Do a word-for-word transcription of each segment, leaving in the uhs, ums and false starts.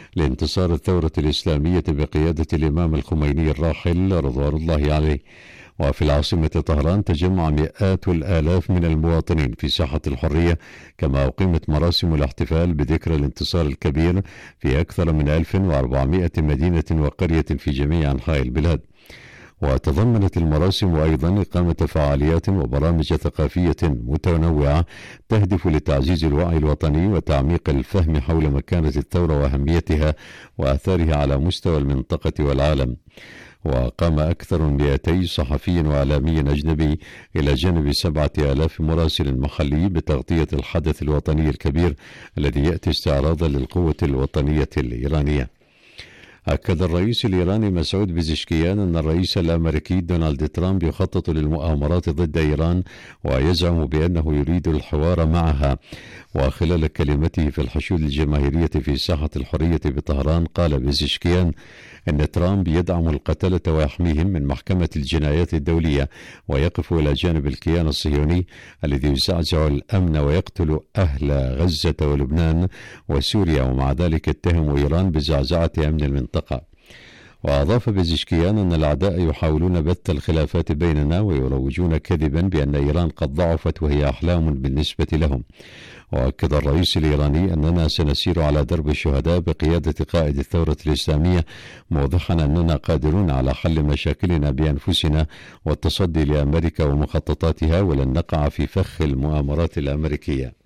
لانتصار الثورة الإسلامية بقيادة الإمام الخميني الراحل رضوان الله عليه. وفي العاصمة طهران تجمع مئات الآلاف من المواطنين في ساحة الحرية، كما أقيمت مراسم الاحتفال بذكرى الانتصار الكبير في أكثر من ألف وأربعمائة مدينة وقرية في جميع أنحاء البلاد. وتضمنت المراسم أيضا إقامة فعاليات وبرامج ثقافية متنوعة تهدف لتعزيز الوعي الوطني وتعميق الفهم حول مكانة الثورة وأهميتها وآثارها على مستوى المنطقة والعالم. وقام أكثر من مئتي صحفي وإعلامي أجنبي إلى جانب سبعة آلاف مراسل محلي بتغطية الحدث الوطني الكبير الذي يأتي استعراضا للقوة الوطنية الإيرانية. أكد الرئيس الإيراني مسعود بزشكيان أن الرئيس الأمريكي دونالد ترامب يخطط للمؤامرات ضد إيران ويزعم بأنه يريد الحوار معها. وخلال كلمته في الحشود الجماهيرية في ساحة الحرية بطهران قال بزشكيان أن ترامب يدعم القتلة ويحميهم من محكمة الجنايات الدولية ويقف إلى جانب الكيان الصهيوني الذي يزعزع الأمن ويقتل أهل غزة ولبنان وسوريا، ومع ذلك اتهم إيران بزعزعة أمن المنطقة. وأضاف بزشكيان أن الأعداء يحاولون بث الخلافات بيننا ويروجون كذبا بأن إيران قد ضعفت وهي أحلام بالنسبة لهم. وأكد الرئيس الإيراني أننا سنسير على درب الشهداء بقيادة قائد الثورة الإسلامية، موضحا أننا قادرون على حل مشاكلنا بأنفسنا والتصدي لأمريكا ومخططاتها ولن نقع في فخ المؤامرات الأمريكية.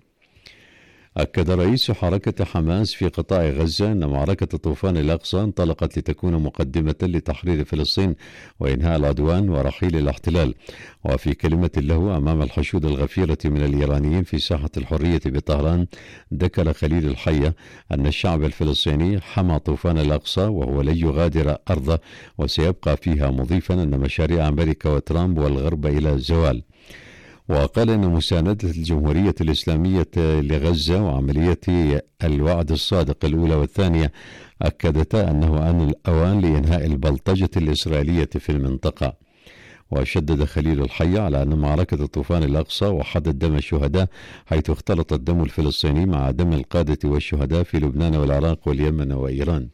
أكد رئيس حركة حماس في قطاع غزة أن معركة طوفان الأقصى انطلقت لتكون مقدمة لتحرير فلسطين وإنهاء العدوان ورحيل الاحتلال. وفي كلمة له أمام الحشود الغفيرة من الإيرانيين في ساحة الحرية بطهران، ذكر خليل الحية أن الشعب الفلسطيني حمى طوفان الأقصى وهو لن يغادر أرضه وسيبقى فيها، مضيفا أن مشاريع أمريكا وترامب والغرب إلى الزوال. وقال أن مساندة الجمهورية الإسلامية لغزة وعملية الوعد الصادق الأولى والثانية أكدتا أنه آن الأوان لإنهاء البلطجة الإسرائيلية في المنطقة. وشدد خليل الحي على أن معركة طوفان الأقصى وحدت دم الشهداء، حيث اختلط الدم الفلسطيني مع دم القادة والشهداء في لبنان والعراق واليمن وإيران.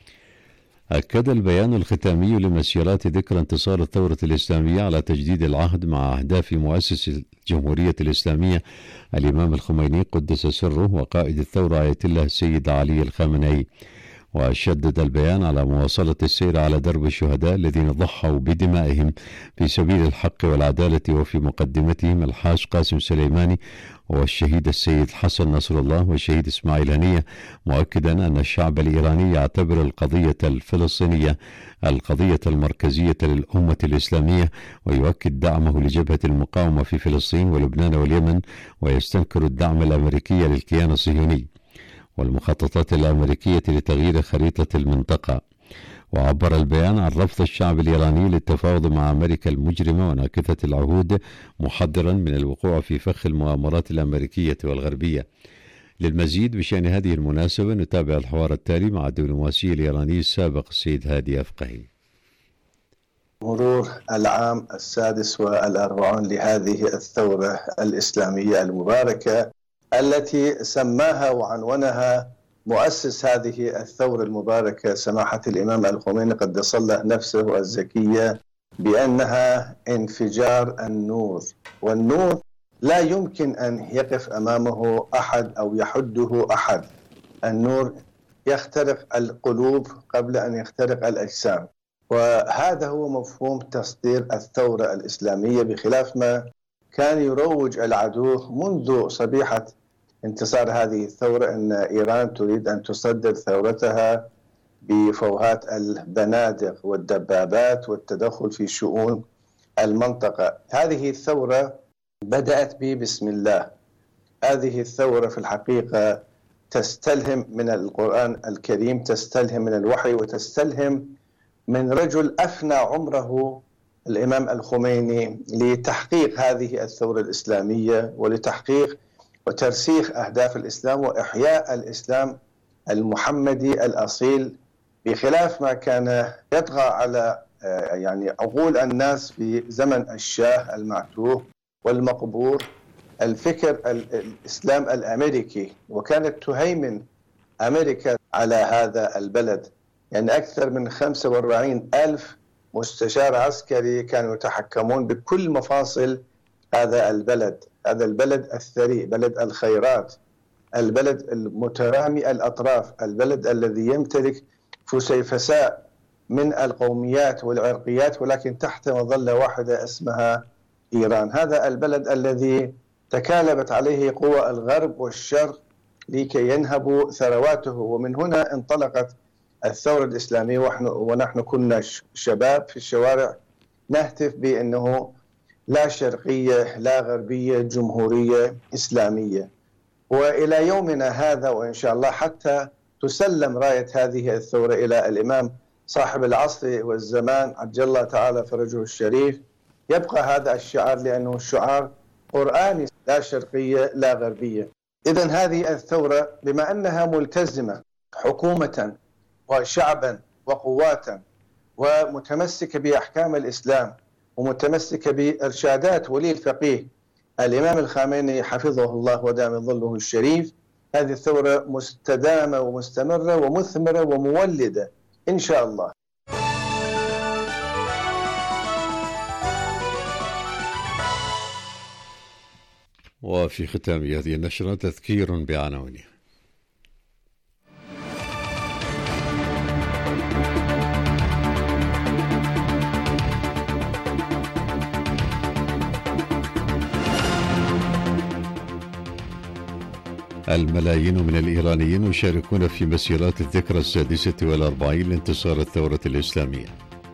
أكد البيان الختامي لمسيرات ذكرى انتصار الثورة الإسلامية على تجديد العهد مع أهداف مؤسس الجمهورية الإسلامية الإمام الخميني قدس سره وقائد الثورة آية الله السيد علي الخامنئي. وشدد البيان على مواصلة السير على درب الشهداء الذين ضحوا بدمائهم في سبيل الحق والعدالة، وفي مقدمتهم الحاج قاسم سليماني والشهيد السيد حسن نصر الله والشهيد إسماعيل هنية، مؤكدا أن الشعب الإيراني يعتبر القضية الفلسطينية القضية المركزية للأمة الإسلامية، ويؤكد دعمه لجبهة المقاومة في فلسطين ولبنان واليمن، ويستنكر الدعم الأمريكي للكيان الصهيوني والمخططات الأمريكية لتغيير خريطة المنطقة. وعبر البيان عن رفض الشعب الإيراني للتفاوض مع أمريكا المجرمة وناكثة العهود، محذرا من الوقوع في فخ المؤامرات الأمريكية والغربية. للمزيد بشأن هذه المناسبة نتابع الحوار التالي مع الدبلوماسي الإيراني السابق السيد هادي أفقهي. مرور العام السادس والأربعون لهذه الثورة الإسلامية المباركة التي سماها وعنونها مؤسس هذه الثورة المباركة سماحة الإمام الخميني قدس الله نفسه الزكية بأنها انفجار النور، والنور لا يمكن أن يقف أمامه أحد أو يحده أحد. النور يخترق القلوب قبل أن يخترق الأجسام، وهذا هو مفهوم تصدير الثورة الإسلامية، بخلاف ما كان يروج العدو منذ صبيحة انتصار هذه الثورة أن إيران تريد أن تصدر ثورتها بفوهات البنادق والدبابات والتدخل في شؤون المنطقة. هذه الثورة بدأت ببسم الله. هذه الثورة في الحقيقة تستلهم من القرآن الكريم، تستلهم من الوحي، وتستلهم من رجل أفنى عمره الإمام الخميني لتحقيق هذه الثورة الإسلامية ولتحقيق وترسيخ أهداف الإسلام وإحياء الإسلام المحمدي الأصيل، بخلاف ما كان يطغى على يعني عقول الناس في زمن الشاه المعتوه والمقبور الفكر الإسلام الأمريكي، وكانت تهيمن أمريكا على هذا البلد، يعني أكثر من خمسة وأربعين ألف مستشار عسكري كانوا يتحكمون بكل مفاصل هذا البلد، هذا البلد الثري، بلد الخيرات، البلد المترامي الأطراف، البلد الذي يمتلك فسيفساء من القوميات والعرقيات، ولكن تحت مظلة واحدة اسمها إيران. هذا البلد الذي تكالبت عليه قوى الغرب والشرق لكي ينهبوا ثرواته، ومن هنا انطلقت الثورة الإسلامية، ونحن كنا شباب في الشوارع نهتف بأنه لا شرقية لا غربية، جمهورية إسلامية. وإلى يومنا هذا وإن شاء الله حتى تسلم راية هذه الثورة إلى الإمام صاحب العصر والزمان عجل الله تعالى فرجه الشريف، يبقى هذا الشعار لأنه شعار قرآني، لا شرقية لا غربية. إذن هذه الثورة بما أنها ملتزمة حكومة وشعبا وقواتا ومتمسكة بأحكام الإسلام ومتمسكة بإرشادات ولي الفقيه الإمام الخامنئي حفظه الله ودام ظله الشريف، هذه الثورة مستدامة ومستمرة ومثمرة ومولدة إن شاء الله. وفي ختام هذه النشرة تذكير بعناوينها. الملايين من الإيرانيين يشاركون في مسيرات الذكرى السادسة والأربعين لانتصار الثورة الإسلامية.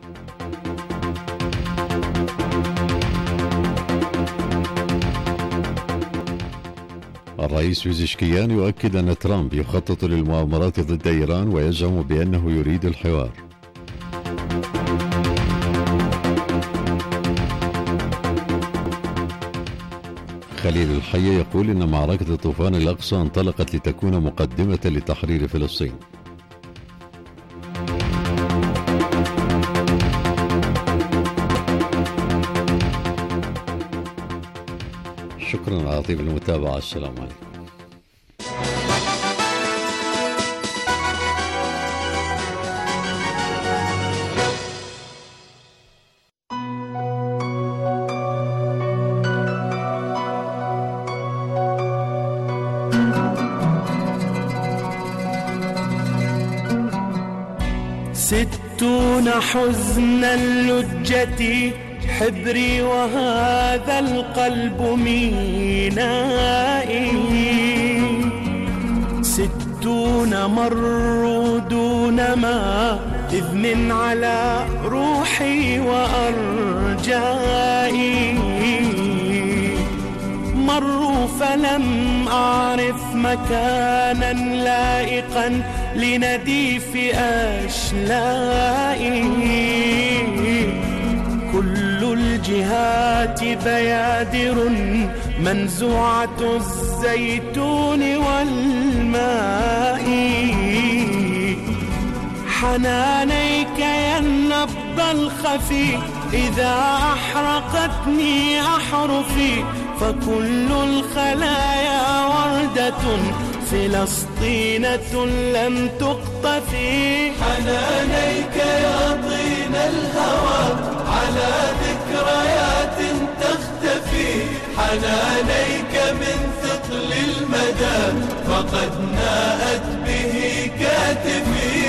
الرئيس بيزشكيان يؤكد أن ترامب يخطط للمؤامرات ضد إيران ويزعم بأنه يريد الحوار. خليل الحي يقول إن معركة طوفان الأقصى انطلقت لتكون مقدمة لتحرير فلسطين. شكرا على طيب المتابعة، السلام عليكم. ستون حزن اللجة حبري وهذا القلب مينائي، ستون مروا دون ما إذن على روحي وأرجائي، مروا فلم أعرف مكانا لائقا لنديف أشلائي، كل الجهات بيادر منزوعة الزيتون والماء، حنانيك يا النبض الخفي إذا أحرقتني أحرفي، فكل الخلايا وردة فلسطينة لم تقطفي، حنانيك يا طين الهوى على ذكريات تختفي، حنانيك من ثقل المدى فقد ناءت به كاتفي.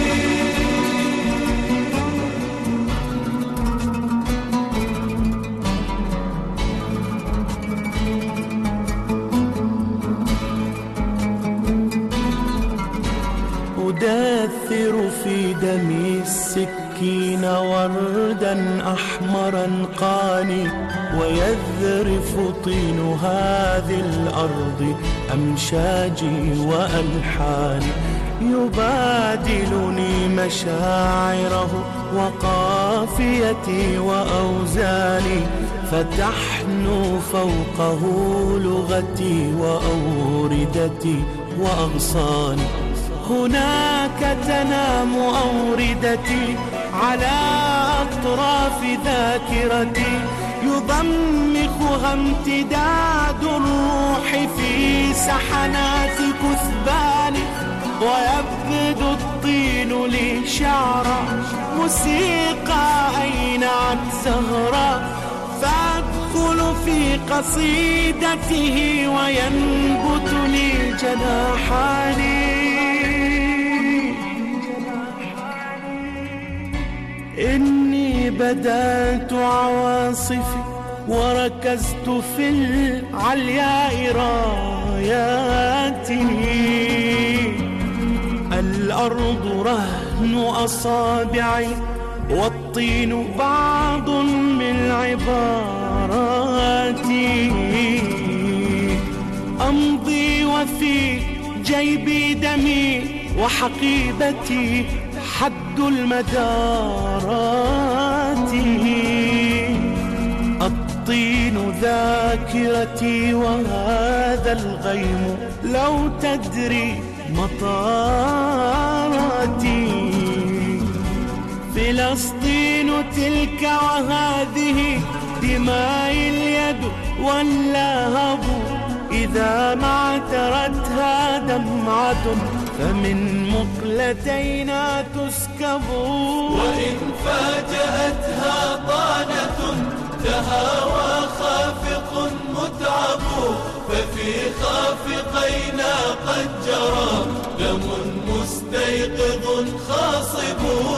أدثر في دمي السكين وردا أحمرا قاني، ويذرف طين هذه الأرض أمشاجي وألحاني، يبادلني مشاعره وقافيتي وأوزاني، فتحنو فوقه لغتي وأوردتي وأغصاني، هناك تنام أوردتي على أطراف ذاكرتي، يضمخها امتداد الروح في سحنات كثباني، ويبدو الطين لي شعرا، موسيقى أينعت زهرا، فأدخل في قصيدته وينبت لي جناحان. إني بدأت عواصفي وركزت في العلياء راياتي، الأرض رهن أصابعي والطين بعض من عباراتي. أمضي وفي جيبي دمي وحقيبتي حد المدارات. الطين ذاكرتي وهذا الغيم لو تدري مطاراتي. فلسطين تلك وهذه دماء اليد واللهب، إذا ما اعترتها دمعة فمن مقلتينا تسكب. وإن فاجأتها طعنة تهاوى خافق متعب، ففي خافقينا قد جرى دم مستيقظ خاصب.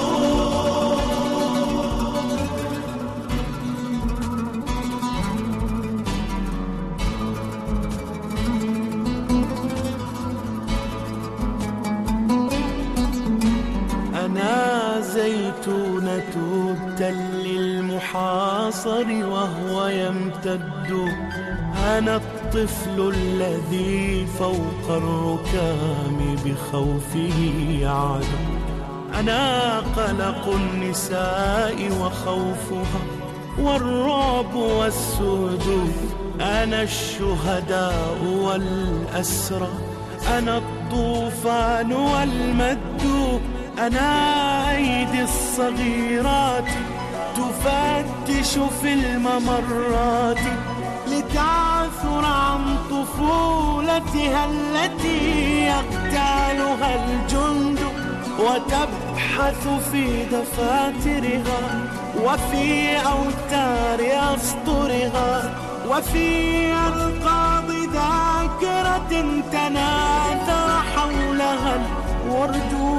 أنا زيتونة التل المحاصر وهو يمتد، أنا الطفل الذي فوق الركام بخوفه يعدو، أنا قلق النساء وخوفها والرعب والسهد، أنا الشهداء والأسرى، أنا الطوفان والمد، أنا أيدي الصغيرات تفتش في الممرات لتعثر عن طفولتها التي يقتالها الجند، وتبحث في دفاترها وفي أوتار أسطرها وفي ألقاب ذاكرة تناثر حولها الورد.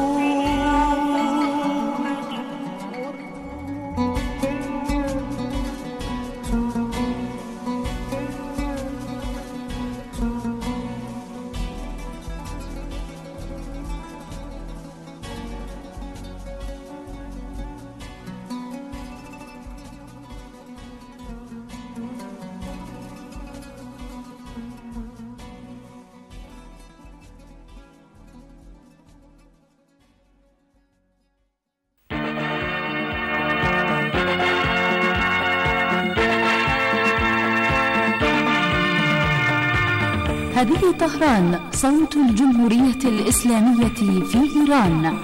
هذه طهران، صوت الجمهورية الإسلامية في إيران.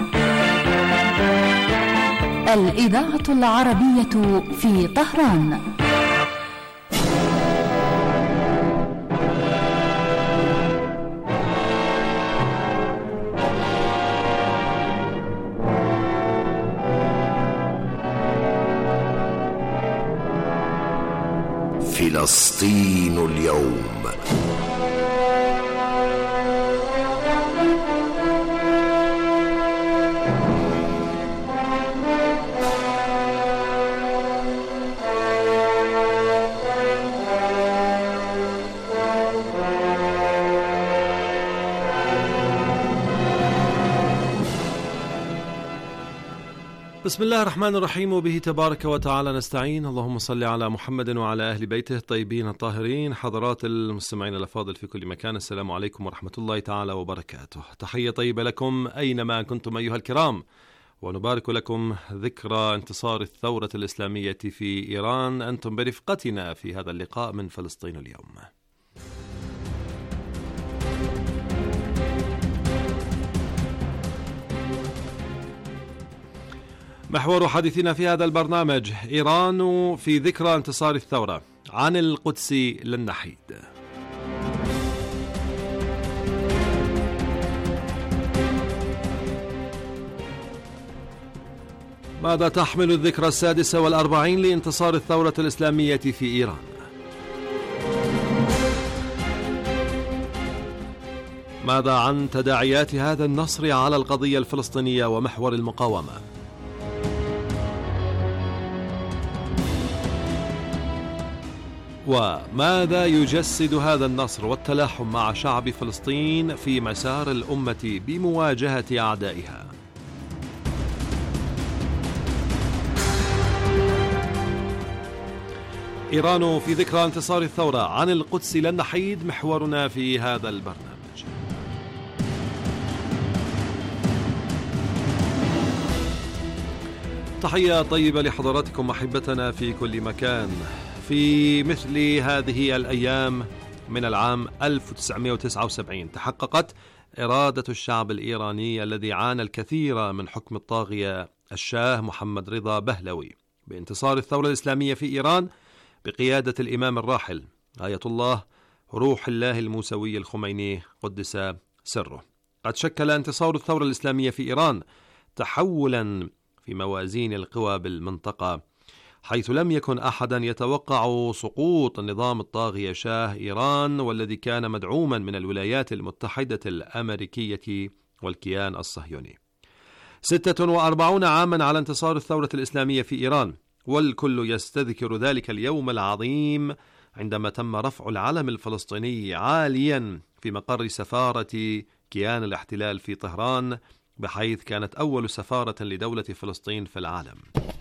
الإذاعة العربية في طهران. فلسطين اليوم. بسم الله الرحمن الرحيم، وبه تبارك وتعالى نستعين. اللهم صل على محمد وعلى أهل بيته الطيبين الطاهرين. حضرات المستمعين الأفاضل في كل مكان، السلام عليكم ورحمة الله تعالى وبركاته. تحية طيبة لكم أينما كنتم أيها الكرام، ونبارك لكم ذكرى انتصار الثورة الإسلامية في إيران. أنتم برفقتنا في هذا اللقاء من فلسطين اليوم. محور حديثنا في هذا البرنامج: إيران في ذكرى انتصار الثورة، عن القدس لن نحيد. ماذا تحمل الذكرى السادسة والأربعين لانتصار الثورة الإسلامية في إيران؟ ماذا عن تداعيات هذا النصر على القضية الفلسطينية ومحور المقاومة؟ وماذا يجسد هذا النصر والتلاحم مع شعب فلسطين في مسار الأمة بمواجهة أعدائها؟ إيران في ذكرى انتصار الثورة، عن القدس لن نحيد، محورنا في هذا البرنامج. تحية طيبة لحضراتكم أحبتنا في كل مكان. في مثل هذه الأيام من العام ألف وتسعمائة وتسعة وسبعين تحققت إرادة الشعب الإيراني الذي عانى الكثير من حكم الطاغية الشاه محمد رضا بهلوي بانتصار الثورة الإسلامية في إيران بقيادة الإمام الراحل آية الله روح الله الموسوي الخميني قدس سره. قد شكل انتصار الثورة الإسلامية في إيران تحولا في موازين القوى بالمنطقة، حيث لم يكن أحدا يتوقع سقوط النظام الطاغية شاه إيران، والذي كان مدعوما من الولايات المتحدة الأمريكية والكيان الصهيوني. ستة وأربعون عاما على انتصار الثورة الإسلامية في إيران، والكل يستذكر ذلك اليوم العظيم عندما تم رفع العلم الفلسطيني عاليا في مقر سفارة كيان الاحتلال في طهران، بحيث كانت أول سفارة لدولة فلسطين في العالم.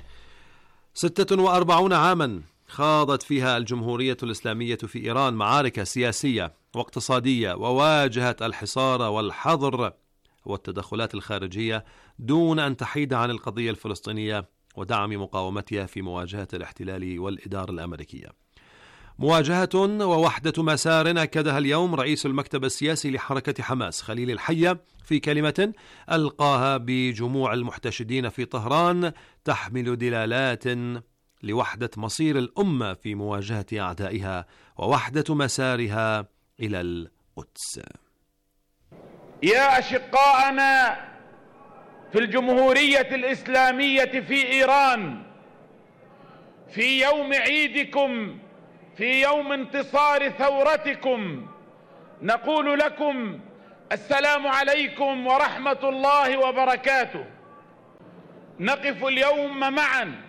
ستة وأربعون عاما خاضت فيها الجمهورية الإسلامية في إيران معارك سياسية واقتصادية، وواجهت الحصار والحظر والتدخلات الخارجية دون أن تحيد عن القضية الفلسطينية ودعم مقاومتها في مواجهة الاحتلال والإدارة الأمريكية. مواجهة ووحدة مسار أكدها اليوم رئيس المكتب السياسي لحركة حماس خليل الحية في كلمة ألقاها بجموع المحتشدين في طهران، تحمل دلالات لوحدة مصير الأمة في مواجهة أعدائها ووحدة مسارها إلى القدس. يا أشقاءنا في الجمهورية الإسلامية في إيران، في يوم عيدكم، في يوم انتصار ثورتكم، نقول لكم السلام عليكم ورحمة الله وبركاته. نقف اليوم معا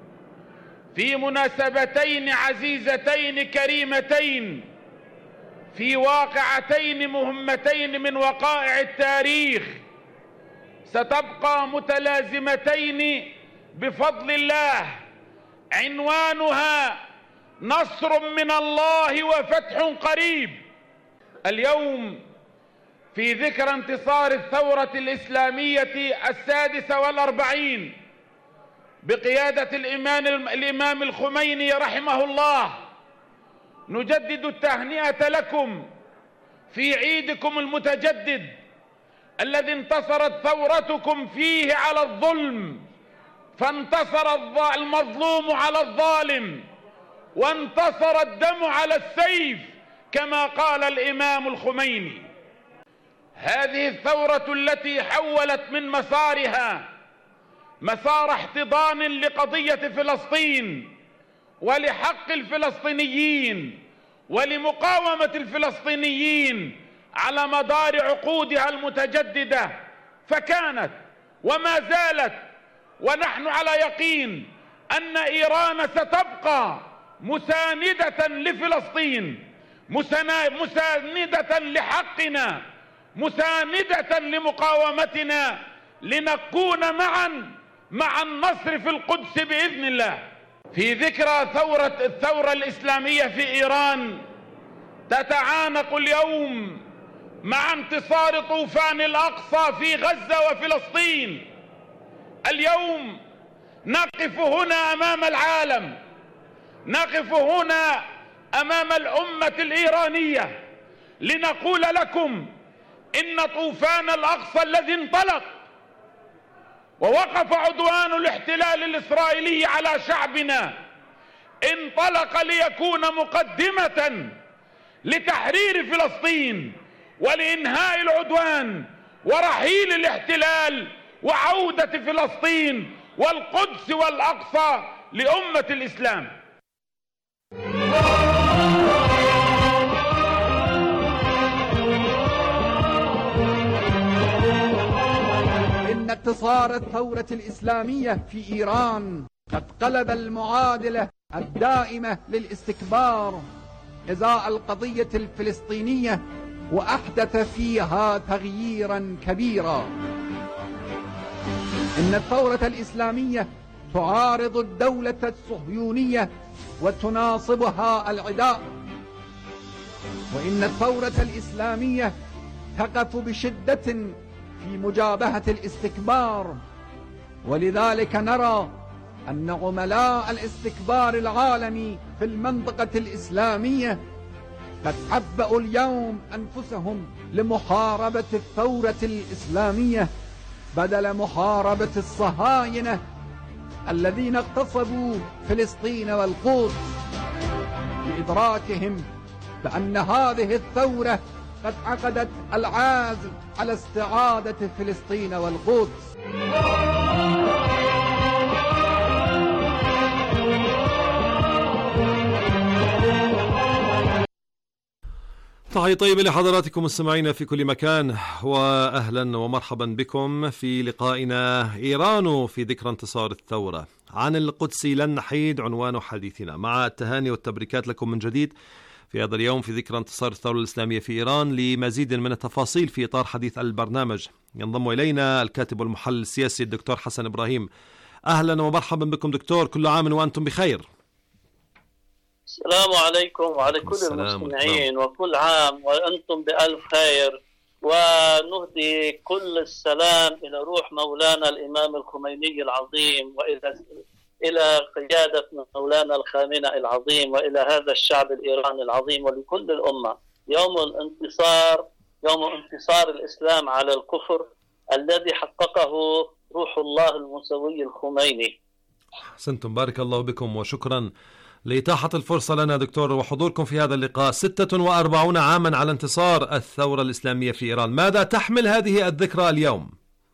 في مناسبتين عزيزتين كريمتين، في واقعتين مهمتين من وقائع التاريخ، ستبقى متلازمتين بفضل الله، عنوانها نصر من الله وفتح قريب. اليوم في ذكرى انتصار الثورة الإسلامية السادسة والأربعين بقيادة الإمام الإمام الخميني رحمه الله، نجدد التهنئة لكم في عيدكم المتجدد الذي انتصرت ثورتكم فيه على الظلم، فانتصر المظلوم على الظالم، وانتصر الدم على السيف كما قال الإمام الخميني. هذه الثورة التي حولت من مسارها مسار احتضان لقضية فلسطين ولحق الفلسطينيين ولمقاومة الفلسطينيين على مدار عقودها المتجددة، فكانت وما زالت، ونحن على يقين أن إيران ستبقى مساندة لفلسطين، مساندة لحقنا، مساندة لمقاومتنا، لنكون معا مع النصر في القدس بإذن الله. في ذكرى ثورة الثورة الإسلامية في إيران تتعانق اليوم مع انتصار طوفان الأقصى في غزة وفلسطين. اليوم نقف هنا أمام العالم، نقف هنا أمام الأمة الإيرانية لنقول لكم إن طوفان الأقصى الذي انطلق ووقف عدوان الاحتلال الإسرائيلي على شعبنا انطلق ليكون مقدمة لتحرير فلسطين ولإنهاء العدوان ورحيل الاحتلال وعودة فلسطين والقدس والأقصى لأمة الإسلام. إن انتصار الثورة الإسلامية في إيران قد قلب المعادلة الدائمة للاستكبار إزاء القضية الفلسطينية وأحدث فيها تغييرا كبيرا. إن الثورة الإسلامية تعارض الدولة الصهيونية وتناصبها العداء، وإن الثورة الإسلامية تقف بشدة في مجابهة الاستكبار، ولذلك نرى أن عملاء الاستكبار العالمي في المنطقة الإسلامية قد عبأوا اليوم أنفسهم لمحاربة الثورة الإسلامية بدل محاربة الصهاينة الذين اغتصبوا فلسطين والقدس، بإدراكهم بأن هذه الثورة قد عقدت العزم على استعادة فلسطين والقدس. تحية طيبة لحضراتكم مستمعينا في كل مكان، وأهلا ومرحبا بكم في لقائنا إيران في ذكرى انتصار الثورة. عن القدس لن نحيد عنوان حديثنا، مع التهاني والتبريكات لكم من جديد في هذا اليوم في ذكرى انتصار الثورة الإسلامية في إيران. لمزيد من التفاصيل في إطار حديث البرنامج ينضم إلينا الكاتب والمحلل السياسي الدكتور حسن إبراهيم. أهلا ومرحبا بكم دكتور، كل عام وأنتم بخير. السلام عليكم وعلى كل المستمعين، وكل عام وأنتم بألف خير، ونهدي كل السلام إلى روح مولانا الإمام الخميني العظيم، وإلى إلى قيادة مولانا الخامنة العظيم، وإلى هذا الشعب الإيراني العظيم، ولكل الأمة يوم الانتصار، يوم انتصار الإسلام على الكفر الذي حققه روح الله المسوي الخميني. أحسنتم، بارك الله بكم، وشكرا لإتاحة الفرصة لنا دكتور وحضوركم في هذا اللقاء. ستة وأربعون عاما على انتصار الثورة الإسلامية في إيران، ماذا تحمل هذه الذكرى اليوم؟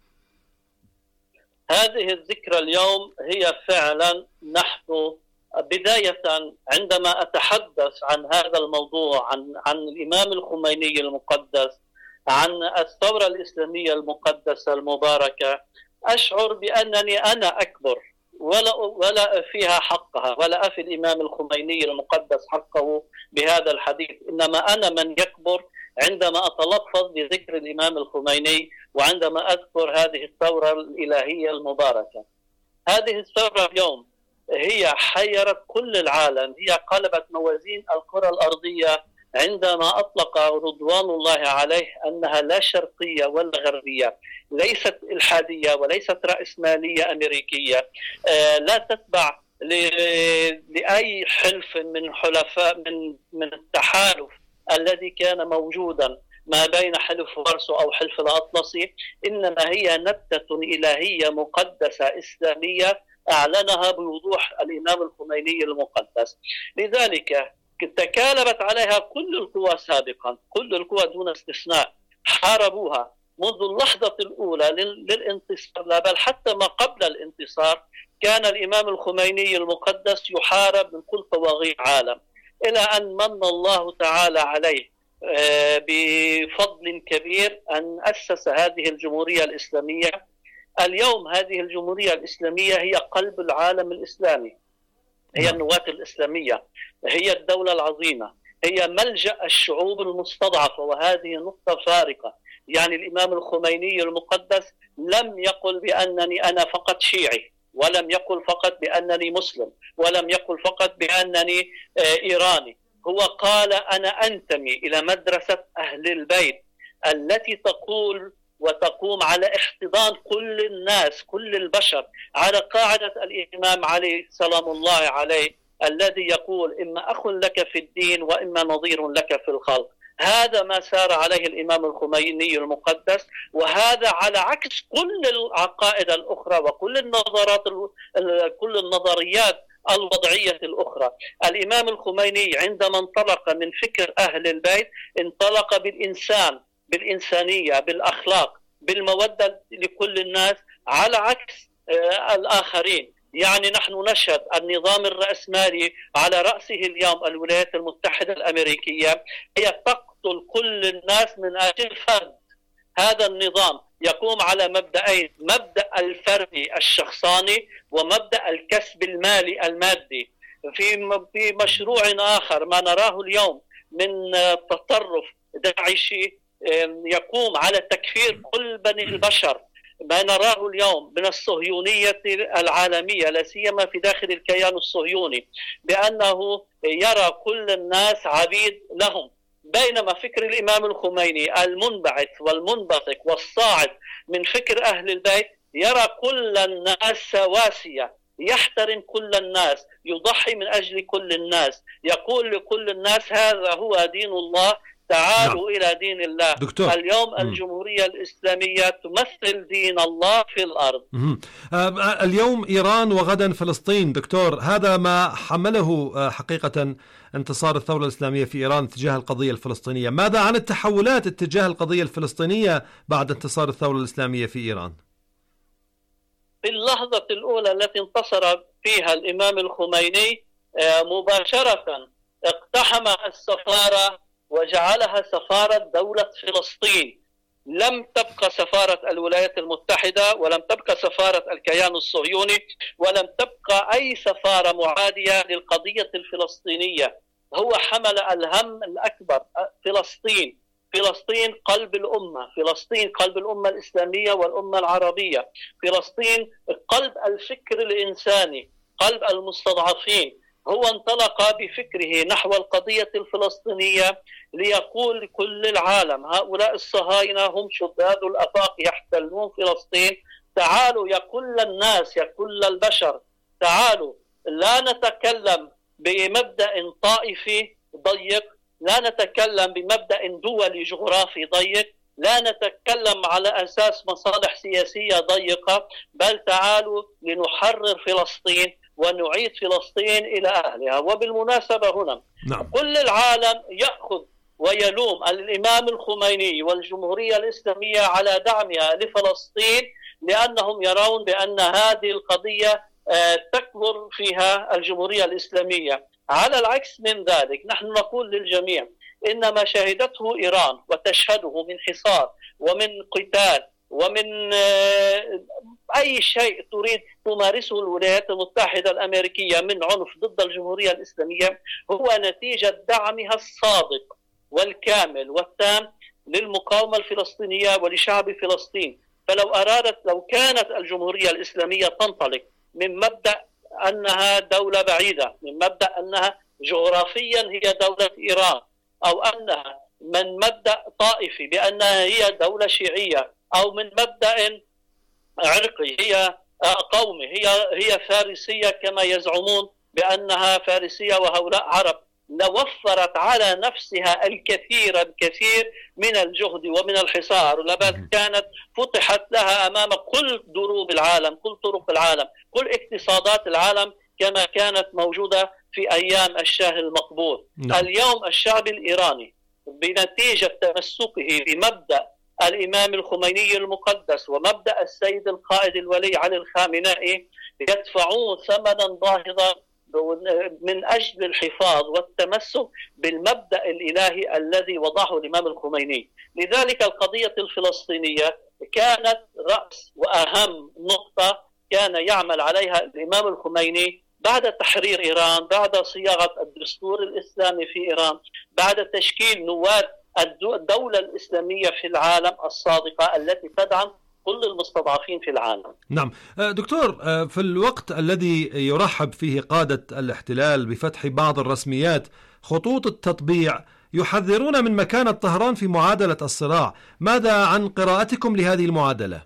هذه الذكرى اليوم هي فعلا، نحن بداية عندما أتحدث عن هذا الموضوع، عن, عن الإمام الخميني المقدس، عن الثورة الإسلامية المقدسة المباركة، أشعر بأنني أنا أكبر ولا ولا فيها حقها، ولا أفي الإمام الخميني المقدس حقه بهذا الحديث، إنما أنا من يكبر عندما أتلفظ بذكر الإمام الخميني، وعندما أذكر هذه الثورة الإلهية المباركة. هذه الثورة اليوم هي حيرت كل العالم، هي قلبت موازين الكرة الأرضية عندما أطلق رضوان الله عليه أنها لا شرقية ولا غربية، ليست إلحادية وليست رأسمالية أمريكية، لا تتبع لأي حلف من حلفاء من من التحالف الذي كان موجودا ما بين حلف وارسو أو حلف الأطلسي، إنما هي نبتة إلهية مقدسة إسلامية أعلنها بوضوح الإمام الخميني المقدس. لذلك تكالبت عليها كل القوى سابقا، كل القوى دون استثناء حاربوها منذ اللحظة الأولى للانتصار، لا بل حتى ما قبل الانتصار كان الإمام الخميني المقدس يحارب من كل طواغيت العالم، إلى أن من الله تعالى عليه بفضل كبير أن أسس هذه الجمهورية الإسلامية. اليوم هذه الجمهورية الإسلامية هي قلب العالم الإسلامي، هي النواة الإسلامية، هي الدولة العظيمة، هي ملجأ الشعوب المستضعفة. وهذه نقطة فارقة، يعني الإمام الخميني المقدس لم يقل بأنني أنا فقط شيعي، ولم يقل فقط بأنني مسلم، ولم يقل فقط بأنني إيراني. هو قال أنا أنتمي إلى مدرسة أهل البيت التي تقول وتقوم على احتضان كل الناس، كل البشر، على قاعدة الإمام علي سلام الله عليه الذي يقول إما أخ لك في الدين وإما نظير لك في الخلق. هذا ما سار عليه الإمام الخميني المقدس، وهذا على عكس كل العقائد الأخرى وكل النظرات كل النظريات الوضعية الأخرى. الإمام الخميني عندما انطلق من فكر أهل البيت انطلق بالإنسان، بالإنسانية، بالأخلاق، بالمودة لكل الناس، على عكس الآخرين. يعني نحن نشهد النظام الرأسمالي على رأسه اليوم الولايات المتحدة الأمريكية هي تقتل كل الناس من أجل فرد. هذا النظام يقوم على مبدأين: مبدأ الفردي الشخصاني ومبدأ الكسب المالي المادي. في في مشروع آخر ما نراه اليوم من تطرف داعشي يقوم على تكفير كل بني البشر. ما نراه اليوم من الصهيونية العالمية لا سيما في داخل الكيان الصهيوني بأنه يرى كل الناس عبيد لهم، بينما فكر الإمام الخميني المنبعث والمنبثق والصاعد من فكر أهل البيت يرى كل الناس سواسية، يحترم كل الناس، يضحي من أجل كل الناس، يقول لكل الناس هذا هو دين الله، تعالوا نعم. إلى دين الله. دكتور. اليوم م. الجمهورية الإسلامية تمثل دين الله في الأرض. آه اليوم إيران وغدا فلسطين. دكتور، هذا ما حمله آه حقيقة انتصار الثورة الإسلامية في إيران تجاه القضية الفلسطينية. ماذا عن التحولات اتجاه القضية الفلسطينية بعد انتصار الثورة الإسلامية في إيران؟ في اللحظة الأولى التي انتصر فيها الإمام الخميني آه مباشرة اقتحم السفارة وجعلها سفارة دولة فلسطين. لم تبقى سفارة الولايات المتحدة ولم تبقى سفارة الكيان الصهيوني ولم تبقى أي سفارة معادية للقضية الفلسطينية. هو حمل الهم الأكبر. فلسطين فلسطين قلب الأمة، فلسطين قلب الأمة الإسلامية والأمة العربية، فلسطين قلب الفكر الإنساني، قلب المستضعفين. هو انطلق بفكره نحو القضية الفلسطينية ليقول لكل العالم هؤلاء الصهاينة هم شداد الآفاق يحتلون فلسطين، تعالوا يا كل الناس يا كل البشر، تعالوا لا نتكلم بمبدأ طائفي ضيق، لا نتكلم بمبدأ دولي جغرافي ضيق، لا نتكلم على أساس مصالح سياسية ضيقة، بل تعالوا لنحرر فلسطين ونعيد فلسطين إلى أهلها. وبالمناسبة هنا نعم. كل العالم يأخذ ويلوم الإمام الخميني والجمهورية الإسلامية على دعمها لفلسطين لأنهم يرون بأن هذه القضية تكبر فيها الجمهورية الإسلامية. على العكس من ذلك نحن نقول للجميع إن ما شهدته إيران وتشهده من حصار ومن قتال ومن أي شيء تريد تمارسه الولايات المتحدة الأمريكية من عنف ضد الجمهورية الإسلامية هو نتيجة دعمها الصادق والكامل والتام للمقاومة الفلسطينية ولشعب فلسطين. فلو أرادت لو كانت الجمهورية الإسلامية تنطلق من مبدأ أنها دولة بعيدة، من مبدأ أنها جغرافيا هي دولة إيران، أو أنها من مبدأ طائفي بأنها هي دولة شيعية، أو من مبدأ عرقي هي قومي هي هي فارسية كما يزعمون بأنها فارسية وهؤلاء عرب، لوفرت على نفسها الكثير الكثير من الجهد ومن الحصار، لبل كانت فتحت لها أمام كل دروب العالم، كل طرق العالم، كل اقتصادات العالم كما كانت موجودة في أيام الشاه المقبول. نعم. اليوم الشعب الإيراني بنتيجة تمسكه بمبدأ الإمام الخميني المقدس ومبدأ السيد القائد الولي علي الخامنائي يدفعون ثمنا باهظا من أجل الحفاظ والتمسك بالمبدأ الإلهي الذي وضعه الإمام الخميني. لذلك القضية الفلسطينية كانت رأس وأهم نقطة كان يعمل عليها الإمام الخميني بعد تحرير إيران، بعد صياغة الدستور الإسلامي في إيران، بعد تشكيل نواة الدولة الإسلامية في العالم الصادقة التي تدعم كل المستضعفين في العالم. نعم دكتور، في الوقت الذي يرحب فيه قادة الاحتلال بفتح بعض الرسميات خطوط التطبيع يحذرون من مكانة طهران في معادلة الصراع، ماذا عن قراءتكم لهذه المعادلة؟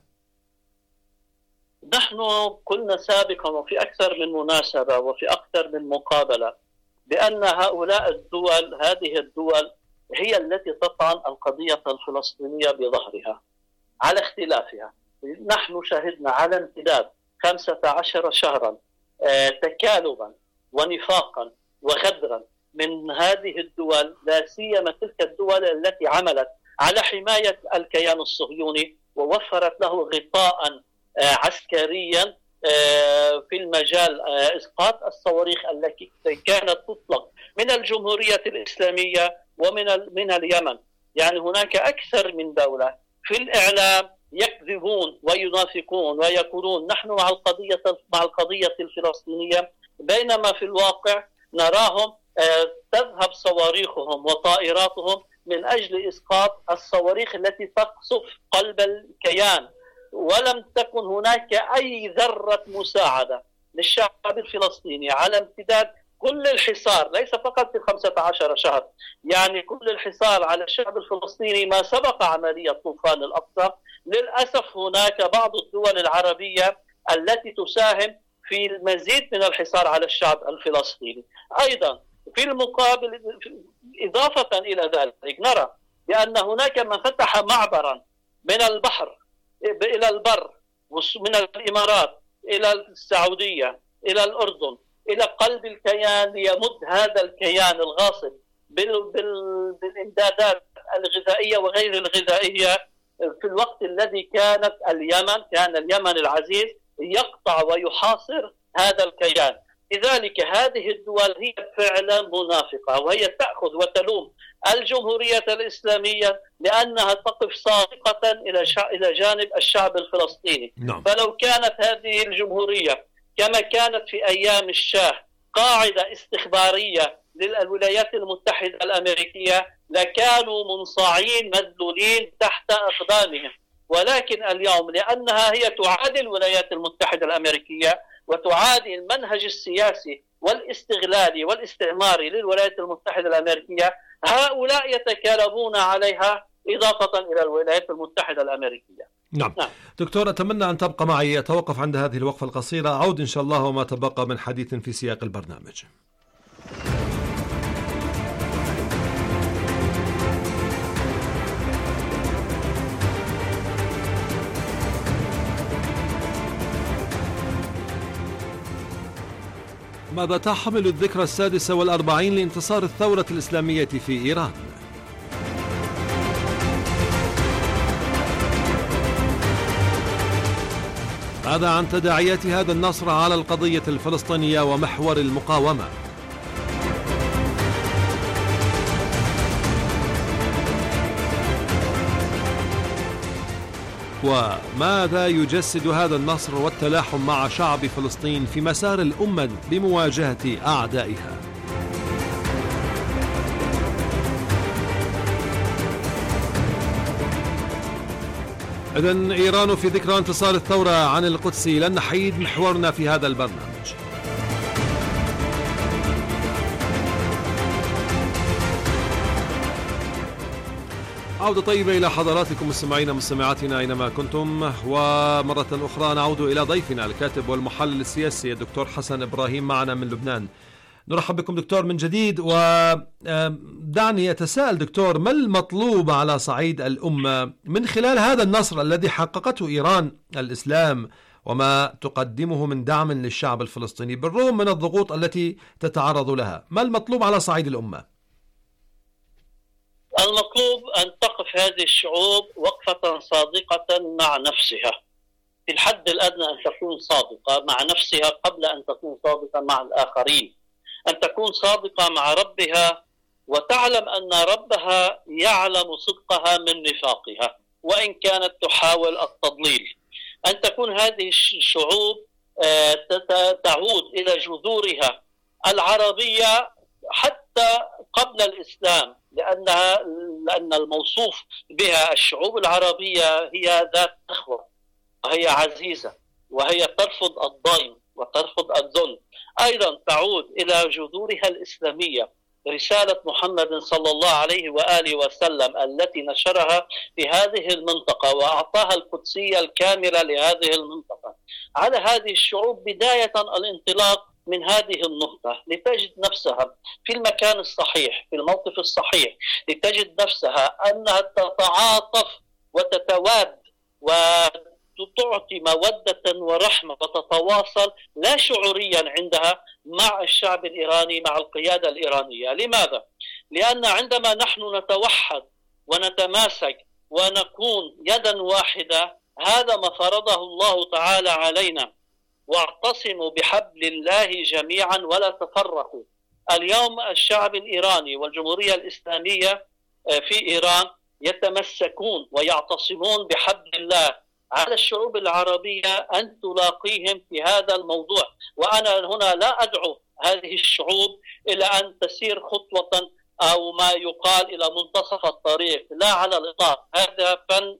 نحن قلنا سابقا وفي أكثر من مناسبة وفي أكثر من مقابلة بأن هؤلاء الدول هذه الدول هي التي تطعن القضية الفلسطينية بظهرها على اختلافها. نحن شهدنا على امتداد خمسة عشر شهرا تكالبا ونفاقا وغدرا من هذه الدول، لا سيما تلك الدول التي عملت على حماية الكيان الصهيوني ووفرت له غطاء عسكريا في المجال إسقاط الصواريخ التي كانت تطلق من الجمهورية الإسلامية ومن من اليمن. يعني هناك أكثر من دولة في الإعلام يكذبون وينافقون ويقولون نحن مع القضية مع القضية الفلسطينية، بينما في الواقع نراهم تذهب صواريخهم وطائراتهم من أجل إسقاط الصواريخ التي تقصف قلب الكيان، ولم تكن هناك أي ذرة مساعدة للشعب الفلسطيني على امتداد كل الحصار، ليس فقط في الخمسة عشر شهر، يعني كل الحصار على الشعب الفلسطيني ما سبق عملية طوفان الأقصى. للأسف هناك بعض الدول العربية التي تساهم في المزيد من الحصار على الشعب الفلسطيني. أيضا في المقابل إضافة إلى ذلك نرى بأن هناك من فتح معبرا من البحر إلى البر من الإمارات إلى السعودية إلى الأردن إلى قلب الكيان ليمد هذا الكيان الغاصب بالإمدادات الغذائية وغير الغذائية، في الوقت الذي كانت اليمن كان اليمن العزيز يقطع ويحاصر هذا الكيان. لذلك هذه الدول هي فعلا منافقة، وهي تأخذ وتلوم الجمهورية الإسلامية لأنها تقف صادقة إلى إلى جانب الشعب الفلسطيني. نعم. فلو كانت هذه الجمهورية كما كانت في أيام الشاه قاعدة استخبارية للولايات المتحدة الأمريكية لكانوا منصاعين مذلولين تحت أقدامهم، ولكن اليوم لأنها هي تعادي الولايات المتحدة الأمريكية وتعادي المنهج السياسي والاستغلالي والاستعماري للولايات المتحدة الأمريكية، هؤلاء يتكالبون عليها إضافة إلى الولايات المتحدة الأمريكية. نعم. نعم دكتور، أتمنى أن تبقى معي، أتوقف عند هذه الوقفة القصيرة، أعود إن شاء الله وما تبقى من حديث في سياق البرنامج. ماذا تحمل الذكرى السادسة والأربعين لانتصار الثورة الإسلامية في إيران؟ ماذا عن تداعيات هذا النصر على القضية الفلسطينية ومحور المقاومة؟ وماذا يجسد هذا النصر والتلاحم مع شعب فلسطين في مسار الأمة بمواجهة أعدائها؟ إذن إيران في ذكرى انتصار الثورة عن القدس، لن نحيد محورنا في هذا البرنامج. عودة طيبة إلى حضراتكم مستمعينا مستمعاتنا أينما كنتم، ومرة أخرى نعود إلى ضيفنا الكاتب والمحلل السياسي الدكتور حسن إبراهيم معنا من لبنان. نرحب بكم دكتور من جديد، ودعني أتساءل دكتور، ما المطلوب على صعيد الأمة من خلال هذا النصر الذي حققته إيران الإسلام وما تقدمه من دعم للشعب الفلسطيني بالرغم من الضغوط التي تتعرض لها؟ ما المطلوب على صعيد الأمة؟ المطلوب أن تقف هذه الشعوب وقفة صادقة مع نفسها، في الحد الأدنى أن تكون صادقة مع نفسها قبل أن تكون صادقة مع الآخرين، أن تكون صادقة مع ربها وتعلم أن ربها يعلم صدقها من نفاقها وإن كانت تحاول التضليل، أن تكون هذه الشعوب تعود إلى جذورها العربية حتى قبل الإسلام، لأنها لأن الموصوف بها الشعوب العربية هي ذات نخوة وهي عزيزة وهي ترفض الضيم وترفض الذل. أيضا تعود إلى جذورها الإسلامية، رسالة محمد صلى الله عليه وآله وسلم التي نشرها في هذه المنطقة وأعطاها القدسية الكاملة لهذه المنطقة. على هذه الشعوب بداية الانطلاق من هذه النقطة لتجد نفسها في المكان الصحيح في الموقف الصحيح، لتجد نفسها أنها تتعاطف وتتواد وتعطي مودة ورحمة وتتواصل لا شعوريا عندها مع الشعب الإيراني، مع القيادة الإيرانية. لماذا؟ لأن عندما نحن نتوحد ونتماسك ونكون يدا واحدة، هذا ما فرضه الله تعالى علينا، واعتصموا بحبل الله جميعا ولا تفرقوا. اليوم الشعب الإيراني والجمهورية الإسلامية في إيران يتمسكون ويعتصمون بحبل الله. على الشعوب العربية أن تلاقيهم في هذا الموضوع، وأنا هنا لا أدعو هذه الشعوب إلى أن تسير خطوة أو ما يقال إلى منتصف الطريق، لا على الإطلاق، هذا فن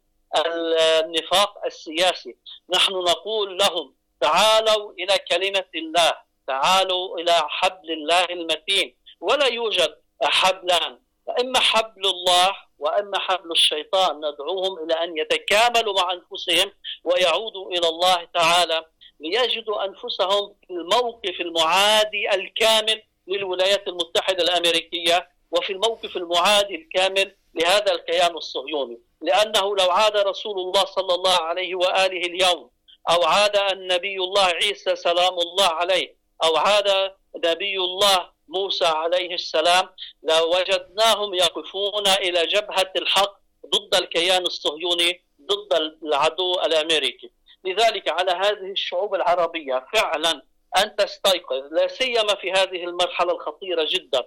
النفاق السياسي. نحن نقول لهم تعالوا إلى كلمة الله، تعالوا إلى حبل الله المتين، ولا يوجد حبلان، إما حبل الله وإما حبل الشيطان. ندعوهم إلى أن يتكاملوا مع أنفسهم ويعودوا إلى الله تعالى ليجدوا أنفسهم في الموقف المعادي الكامل للولايات المتحدة الأمريكية وفي الموقف المعادي الكامل لهذا الكيان الصهيوني. لأنه لو عاد رسول الله صلى الله عليه وآله اليوم، أو عاد النبي الله عيسى سلام الله عليه، أو عاد نبي الله موسى عليه السلام، لوجدناهم يقفون إلى جبهة الحق ضد الكيان الصهيوني، ضد العدو الأمريكي. لذلك على هذه الشعوب العربية فعلا أن تستيقظ، لا سيما في هذه المرحلة الخطيرة جدا.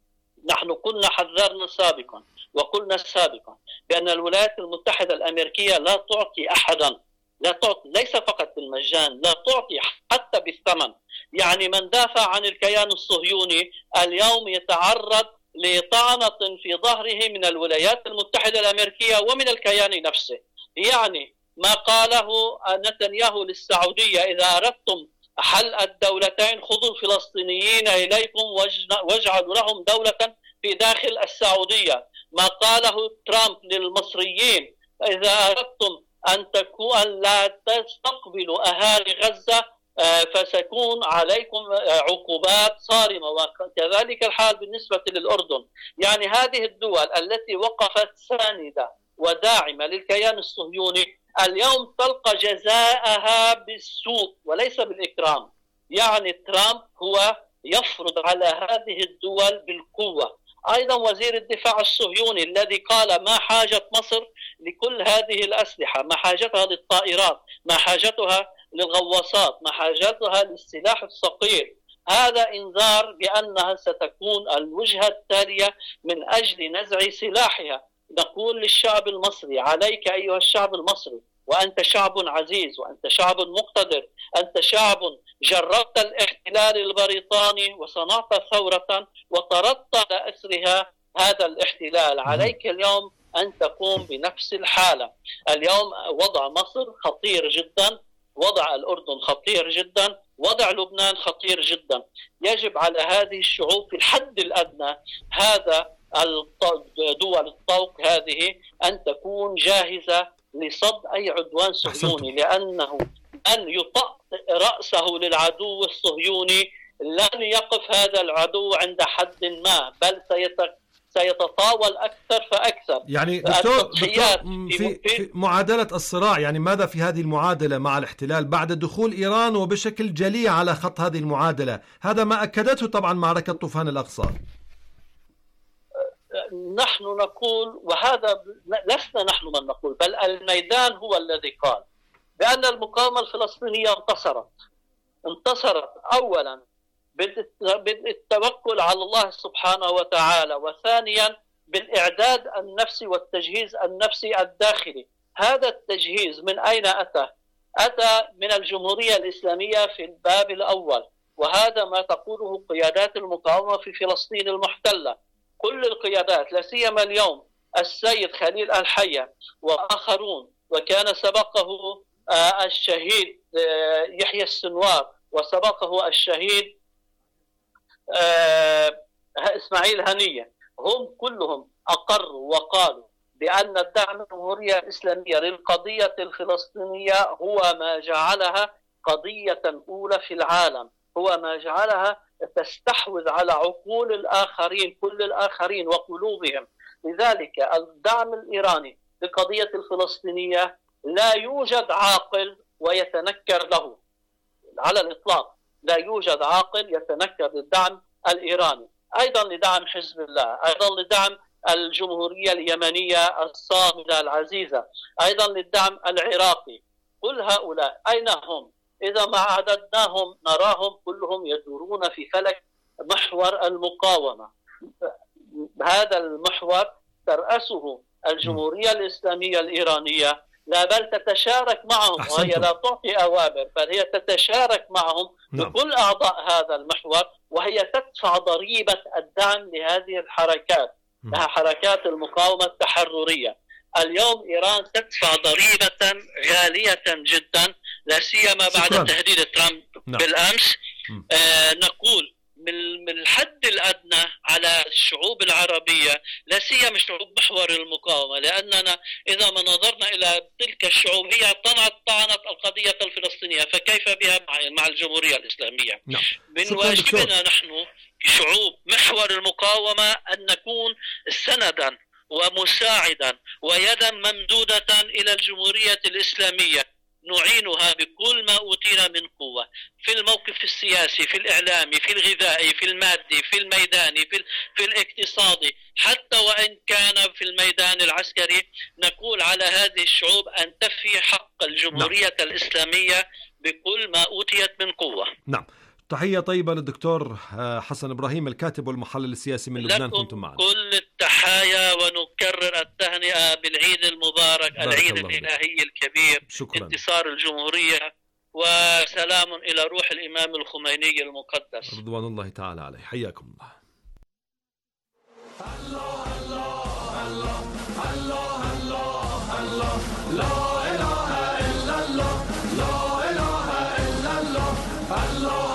نحن كنا حذرنا سابقا وقلنا سابقا بأن الولايات المتحدة الأمريكية لا تعطي أحدا، لا تعطي، ليس فقط بالمجان، لا تعطي حتى بالثمن. يعني من دافع عن الكيان الصهيوني اليوم يتعرض لطعنة في ظهره من الولايات المتحدة الأمريكية ومن الكيان نفسه. يعني ما قاله نتنياهو للسعودية: إذا أردتم حل الدولتين خذوا الفلسطينيين إليكم واجعلوا لهم دولة في داخل السعودية. ما قاله ترامب للمصريين: إذا أردتم أن تكون لا تستقبلوا أهالي غزة فسيكون عليكم عقوبات صارمة. وكذلك الحال بالنسبة للأردن. يعني هذه الدول التي وقفت ساندة وداعمة للكيان الصهيوني اليوم تلقى جزاءها بالسوء وليس بالإكرام. يعني ترامب هو يفرض على هذه الدول بالقوة. أيضا وزير الدفاع الصهيوني الذي قال: ما حاجة مصر لكل هذه الأسلحة، ما حاجتها للطائرات، ما حاجتها للغواصات، ما حاجتها للسلاح الثقيل. هذا إنذار بأنها ستكون الوجهة التالية من أجل نزع سلاحها. نقول للشعب المصري: عليك أيها الشعب المصري، وأنت شعب عزيز، وأنت شعب مقتدر، أنت شعب جربت الاحتلال البريطاني وصنعت ثورة وطردت على أثرها هذا الاحتلال. عليك اليوم أن تقوم بنفس الحالة. اليوم وضع مصر خطير جدا، وضع الأردن خطير جدا، وضع لبنان خطير جدا. يجب على هذه الشعوب في الحد الأدنى، هذا دول الطوق هذه، أن تكون جاهزة لصد أي عدوان صهيوني، لأنه أن يطأطئ رأسه للعدو الصهيوني لن يقف هذا العدو عند حد ما، بل سيتطاول أكثر فأكثر. يعني دكتور, دكتور في, في معادلة الصراع، يعني ماذا في هذه المعادلة مع الاحتلال بعد دخول إيران وبشكل جلي على خط هذه المعادلة؟ هذا ما أكدته طبعا معركة طوفان الأقصى. نحن نقول، وهذا لسنا نحن من نقول، بل الميدان هو الذي قال بأن المقاومة الفلسطينية انتصرت. انتصرت أولا بالتوكل على الله سبحانه وتعالى، وثانيا بالإعداد النفسي والتجهيز النفسي الداخلي. هذا التجهيز من أين أتى؟ أتى من الجمهورية الإسلامية في الباب الأول، وهذا ما تقوله قيادات المقاومة في فلسطين المحتلة. كل القيادات، لا سيما اليوم السيد خليل الحية وآخرون، وكان سبقه الشهيد يحيى السنوار، وسبقه الشهيد إسماعيل هنية، هم كلهم أقروا وقالوا بأن الدعم الجمهورية الإسلامية للقضية الفلسطينية هو ما جعلها قضية أولى في العالم، هو ما جعلها تستحوذ على عقول الآخرين، كل الآخرين وقلوبهم. لذلك الدعم الإيراني للقضية الفلسطينية لا يوجد عاقل ويتنكر له على الإطلاق، لا يوجد عاقل يتنكر للدعم الإيراني. أيضا لدعم حزب الله، أيضا لدعم الجمهورية اليمنية الصامدة العزيزة، أيضا للدعم العراقي. كل هؤلاء أين هم؟ إذا ما عددناهم نراهم كلهم يدورون في فلك محور المقاومة. هذا المحور ترأسه الجمهورية الإسلامية الإيرانية، لا بل تتشارك معهم، وهي لا تعطي أوامر بل هي تتشارك معهم نعم. بكل أعضاء هذا المحور، وهي تدفع ضريبة الدعم لهذه الحركات، لها حركات المقاومة التحررية. اليوم إيران تدفع ضريبة غالية جدا، لا سيما بعد تهديد ترامب نعم. بالأمس. آه نقول من الحد الأدنى على الشعوب العربية، لا سيما شعوب محور المقاومة، لأننا إذا ما نظرنا إلى تلك الشعوب هي طعنت طعنت القضية الفلسطينية، فكيف بها مع الجمهورية الإسلامية؟ نعم. من واجبنا نحن كشعوب محور المقاومة أن نكون سندا ومساعدا ويدا ممدودة إلى الجمهورية الإسلامية، نعينها بكل ما أوتينا من قوة في الموقف السياسي، في الإعلامي، في الغذائي، في المادي، في الميداني، في, في الاقتصادي، حتى وإن كان في الميدان العسكري. نقول على هذه الشعوب أن تفي حق الجمهورية نعم. الإسلامية بكل ما أوتيت من قوة. نعم. تحية طيبة للدكتور حسن إبراهيم الكاتب والمحلل السياسي من لبنان، كنتم معنا. كل التحايا ونكرر التهنئة بالعيد المبارك، العيد الإلهي الكبير، شكرا. انتصار الجمهورية، وسلام إلى روح الإمام الخميني المقدس رضوان الله تعالى عليه. حياكم الله. الله الله الله الله الله الله لا إله إلا الله لا إله إلا الله الله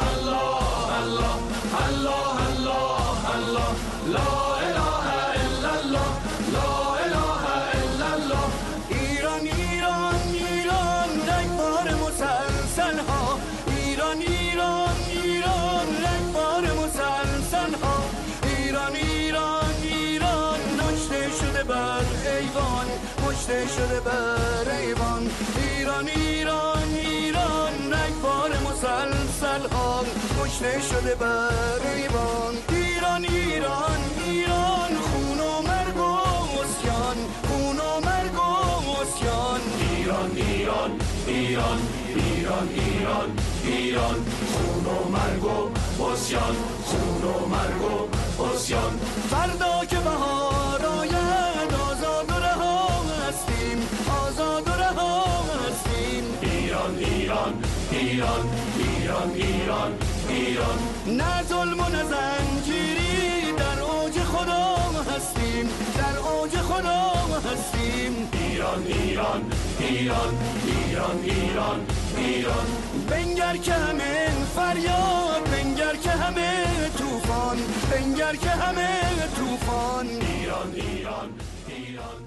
شده بر ایوان ایران ایران ایران رگبار مسلسل ها کشته شده بر ایوان ایران ایران ایران خون و مرگ و عصیان خون و مرگ و عصیان ایران ایران ایران ایران ایران ایران خون و مرگ و عصیان خون و مرگ و عصیان فردا که بهار آید آزاد و رها هستیم آزاد و رها هستیم ایران ایران ایران ایران ایران ایران نه ظلم و نه زنجیری در اوج خدا هستیم در اوج خدا هستیم ایران ایران ایران ایران ایران ایران بنگر که همه فریاد بنگر که همه طوفان بنگر که همه طوفان ایران ایران ایران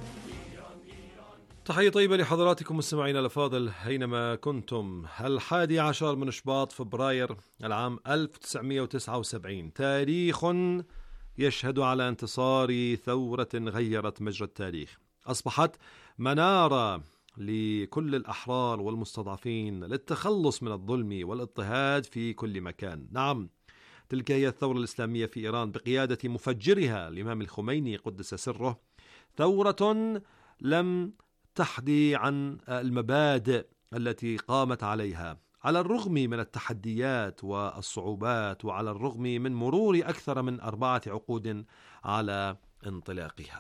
تحية طيبة لحضراتكم مستمعينا الأفاضل أينما كنتم. الحادي عشر من شباط فبراير العام ألف وتسعمائة وتسعة وسبعين، تاريخ يشهد على انتصار ثورة غيرت مجرى التاريخ، أصبحت منارة لكل الأحرار والمستضعفين للتخلص من الظلم والاضطهاد في كل مكان. نعم، تلك هي الثورة الإسلامية في إيران بقيادة مفجرها الإمام الخميني قدس سره، ثورة لم تحدي عن المبادئ التي قامت عليها على الرغم من التحديات والصعوبات، وعلى الرغم من مرور أكثر من أربعة عقود على انطلاقها.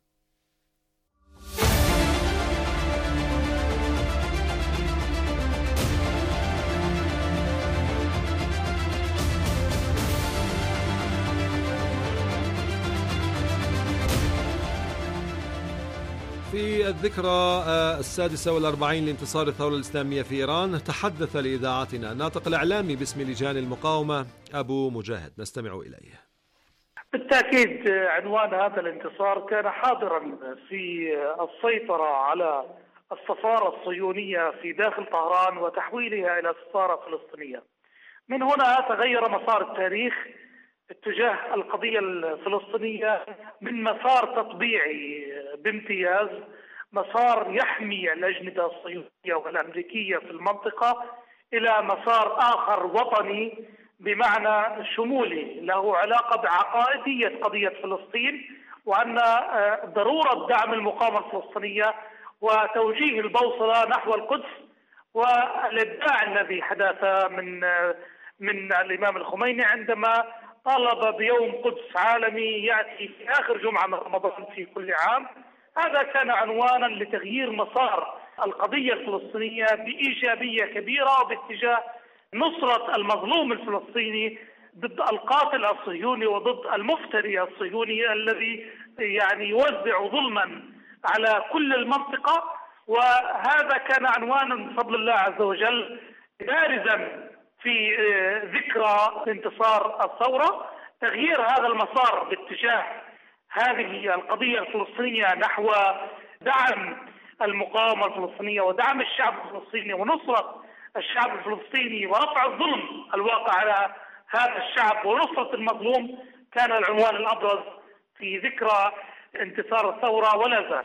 في الذكرى السادسة والأربعين لانتصار الثورة الإسلامية في إيران تحدث لإذاعتنا الناطق الإعلامي باسم لجان المقاومة أبو مجاهد، نستمع إليه. بالتأكيد عنوان هذا الانتصار كان حاضرا في السيطرة على السفارة الصهيونية في داخل طهران وتحويلها إلى سفارة فلسطينية. من هنا تغير مسار التاريخ اتجاه القضية الفلسطينية من مسار تطبيعي بامتياز، مسار يحمي الأجندة الصهيونية والأمريكية في المنطقة، إلى مسار آخر وطني بمعنى شمولي له علاقة بعقائدية قضية فلسطين، وأن ضرورة دعم المقاومة الفلسطينية وتوجيه البوصلة نحو القدس والإبداع الذي حدث من من الإمام الخميني عندما طالب بيوم قدس عالمي يأتي في آخر جمعة من رمضان في كل عام. هذا كان عنوانا لتغيير مسار القضية الفلسطينية بإيجابية كبيرة وباتجاه نصرة المظلوم الفلسطيني ضد القاتل الصهيوني وضد المفتري الصهيوني الذي يعني يوزع ظلما على كل المنطقة. وهذا كان عنوانا بفضل الله عز وجل بارزا في ذكرى انتصار الثورة، تغيير هذا المسار باتجاه هذه القضية الفلسطينية نحو دعم المقاومة الفلسطينية ودعم الشعب الفلسطيني ونصرة الشعب الفلسطيني ورفع الظلم الواقع على هذا الشعب ونصرة المظلوم، كان العنوان الأبرز في ذكرى انتصار الثورة ولا زال.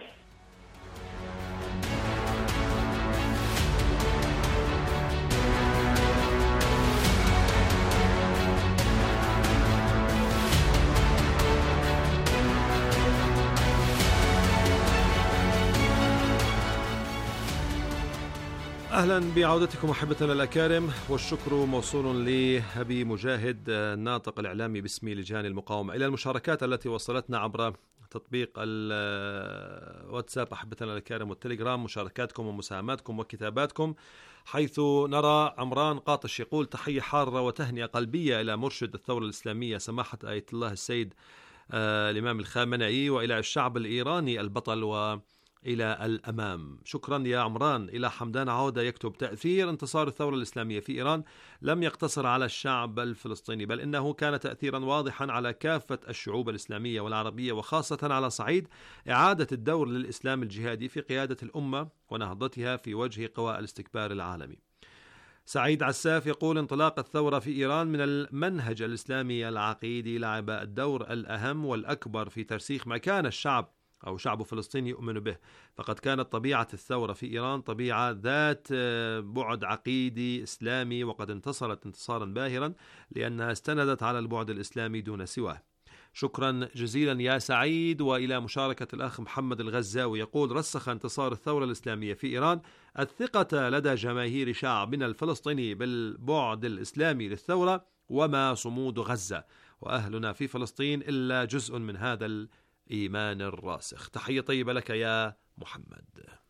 أهلا بعودتكم أحبتنا الأكارم، والشكر موصول لأبي مجاهد الناطق الإعلامي باسم لجان المقاومة. إلى المشاركات التي وصلتنا عبر تطبيق الواتساب أحبتنا الأكارم والتليجرام، مشاركاتكم ومساهماتكم وكتاباتكم، حيث نرى عمران قاطش يقول: تحية حارة وتهنئة قلبية إلى مرشد الثورة الإسلامية سماحة آية الله السيد آه الإمام الخامنئي، وإلى الشعب الإيراني البطل و إلى الأمام. شكرا يا عمران. إلى حمدان عودة يكتب: تأثير انتصار الثورة الإسلامية في إيران لم يقتصر على الشعب الفلسطيني، بل إنه كان تأثيرا واضحا على كافة الشعوب الإسلامية والعربية، وخاصة على صعيد إعادة الدور للإسلام الجهادي في قيادة الأمة ونهضتها في وجه قوى الاستكبار العالمي. سعيد عساف يقول: انطلاق الثورة في إيران من المنهج الإسلامي العقيدي لعب الدور الأهم والأكبر في ترسيخ ما كان الشعب أو شعب فلسطين يؤمن به، فقد كانت طبيعة الثورة في إيران طبيعة ذات بعد عقيدي إسلامي، وقد انتصرت انتصارا باهرا لأنها استندت على البعد الإسلامي دون سواه. شكرا جزيلا يا سعيد. وإلى مشاركة الأخ محمد الغزاوي يقول: رسخ انتصار الثورة الإسلامية في إيران الثقة لدى جماهير شعبنا الفلسطيني بالبعد الإسلامي للثورة وما صمود غزة، وأهلنا في فلسطين إلا جزء من هذا الإيمان الراسخ. تحية طيبة لك يا محمد.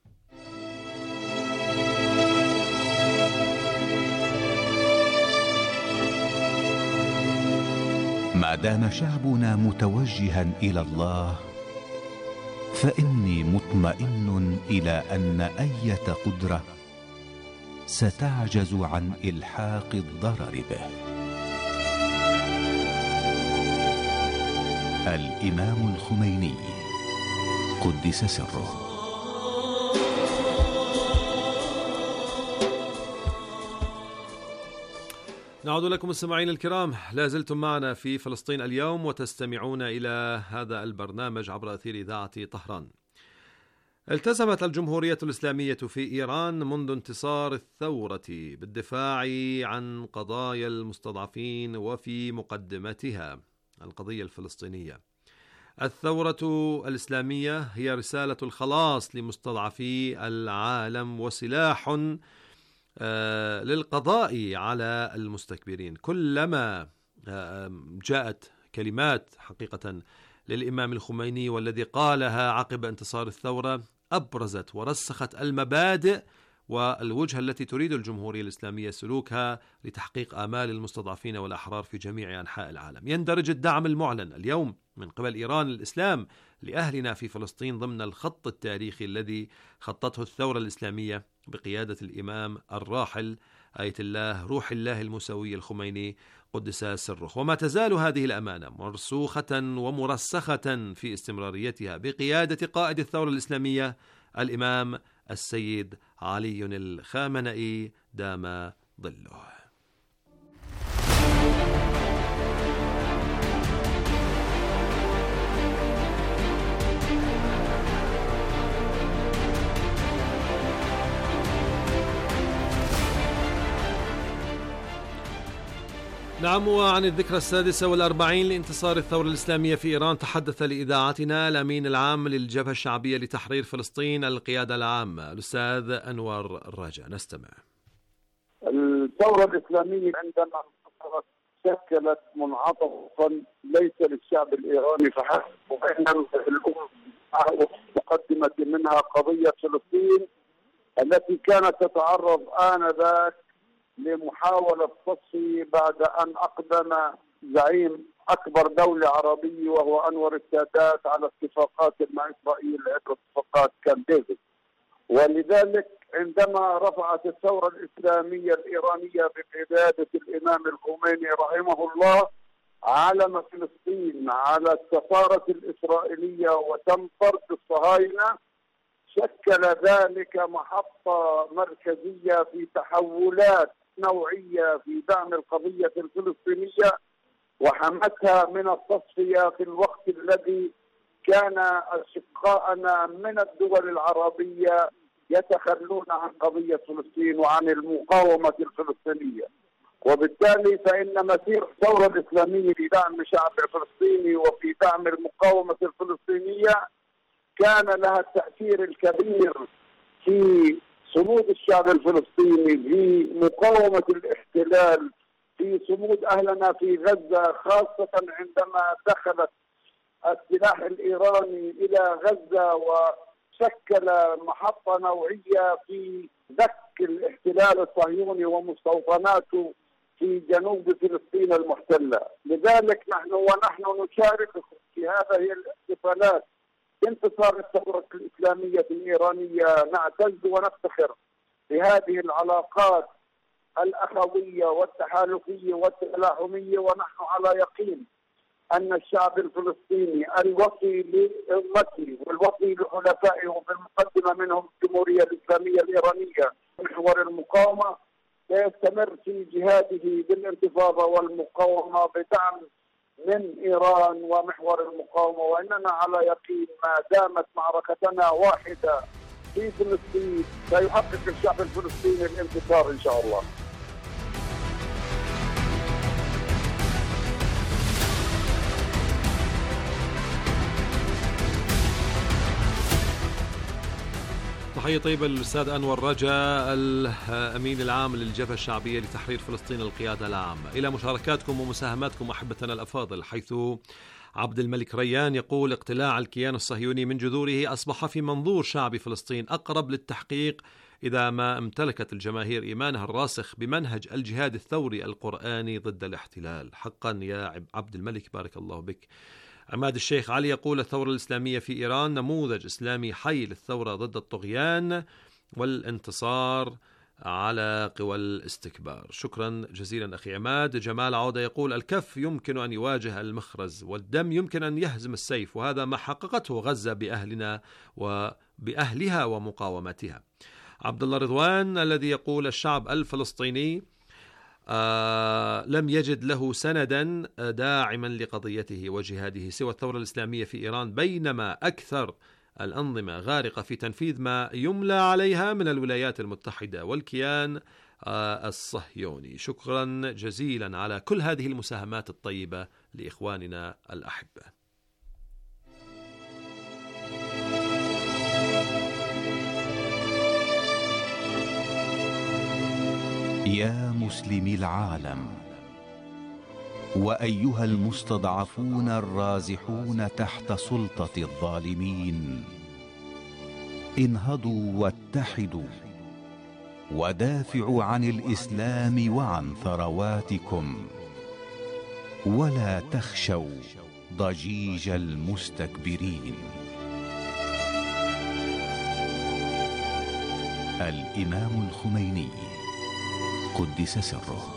ما دام شعبنا متوجها إلى الله فإني مطمئن إلى أن أية قدرة ستعجز عن إلحاق الضرر به. الإمام الخميني قدس سره. نعود لكم مستمعين الكرام، لا زلتم معنا في فلسطين اليوم وتستمعون إلى هذا البرنامج عبر أثير إذاعة طهران. التزمت الجمهورية الإسلامية في إيران منذ انتصار الثورة بالدفاع عن قضايا المستضعفين، وفي مقدمتها القضية الفلسطينية. الثورة الإسلامية هي رسالة الخلاص لمستضعفي العالم وسلاح للقضاء على المستكبرين. كلما جاءت كلمات حقيقة للإمام الخميني والذي قالها عقب انتصار الثورة أبرزت ورسخت المبادئ والوجهة التي تريد الجمهورية الإسلامية سلوكها لتحقيق آمال المستضعفين والأحرار في جميع أنحاء العالم. يندرج الدعم المعلن اليوم من قبل إيران الإسلام لأهلنا في فلسطين ضمن الخط التاريخي الذي خطته الثورة الإسلامية بقيادة الإمام الراحل آية الله روح الله الموسوي الخميني قدس سره. وما تزال هذه الأمانة مرسوخة ومرسخة في استمراريتها بقيادة قائد الثورة الإسلامية الإمام السيد علي الخامنئي دام ظله. نعم، وعن الذكرى السادسة والأربعين لانتصار الثورة الإسلامية في إيران تحدث لإذاعتنا الأمين العام للجبهة الشعبية لتحرير فلسطين القيادة العامة الأستاذ أنور الراجع. نستمع. الثورة الإسلامية عندما انتصرت شكلت منعطفا ليس للشعب الإيراني فحسب، وإنما الأمة مقدمة منها قضية فلسطين التي كانت تتعرض آنذاك لمحاولة تصفي بعد أن أقدم زعيم أكبر دولة عربية وهو أنور السادات على اتفاقات مع إسرائيل عبر اتفاقات كامب ديفيد. ولذلك عندما رفعت الثورة الإسلامية الإيرانية بقيادة الإمام الخميني رحمه الله علم فلسطين على السفارة الإسرائيلية وتم طرد الصهاينة، شكل ذلك محطة مركزية في تحولات نوعية في دعم القضية الفلسطينية وحمتها من التصفية في الوقت الذي كان أشقاءنا من الدول العربية يتخلون عن قضية فلسطين وعن المقاومة الفلسطينية. وبالتالي فإن مسير الثورة الإسلامية في دعم الشعب الفلسطيني وفي دعم المقاومة الفلسطينية كان لها التأثير الكبير في صمود الشعب الفلسطيني، في مقاومة الاحتلال، في صمود أهلنا في غزة، خاصة عندما دخلت السلاح الإيراني إلى غزة وشكل محطة نوعية في دك الاحتلال الصهيوني ومستوطناته في جنوب فلسطين المحتلة. لذلك نحن ونحن نشارك في هذه الاحتفالات بانتصار الثورة الإسلامية الإيرانية، نعتز ونفتخر بهذه العلاقات الأخوية والتحالفية والتلاحمية، ونحن على يقين أن الشعب الفلسطيني الوفي لأمته والوفي لحلفائه وبالمقدمة منهم الجمهورية الإسلامية الإيرانية محور المقاومة سيستمر في جهاده بالانتفاضة والمقاومة بدعم من إيران ومحور المقاومة، وإننا على يقين ما دامت معركتنا واحدة في فلسطين سيحقق الشعب الفلسطيني الانتصار إن شاء الله. تحية طيبة للأستاذ أنور رجا الأمين العام للجبهة الشعبية لتحرير فلسطين القيادة العامة. إلى مشاركاتكم ومساهماتكم أحبتنا الأفاضل، حيث عبد الملك ريان يقول: اقتلاع الكيان الصهيوني من جذوره أصبح في منظور شعب فلسطين أقرب للتحقيق إذا ما امتلكت الجماهير إيمانها الراسخ بمنهج الجهاد الثوري القرآني ضد الاحتلال. حقا يا عبد الملك، بارك الله بك. عماد الشيخ علي يقول: الثورة الإسلامية في إيران نموذج إسلامي حي للثورة ضد الطغيان والانتصار على قوى الاستكبار. شكرا جزيلا أخي عماد. جمال عودة يقول: الكف يمكن أن يواجه المخرز والدم يمكن أن يهزم السيف، وهذا ما حققته غزة بأهلنا وبأهلها ومقاومتها. عبد الله رضوان الذي يقول: الشعب الفلسطيني آه لم يجد له سندا داعما لقضيته وجهاده سوى الثورة الإسلامية في إيران، بينما أكثر الأنظمة غارقة في تنفيذ ما يملى عليها من الولايات المتحدة والكيان آه الصهيوني. شكرا جزيلا على كل هذه المساهمات الطيبة لإخواننا الأحبة. يا مسلمي العالم، وأيها المستضعفون الرازحون تحت سلطة الظالمين، انهضوا واتحدوا ودافعوا عن الإسلام وعن ثرواتكم، ولا تخشوا ضجيج المستكبرين. الإمام الخميني قدس سره.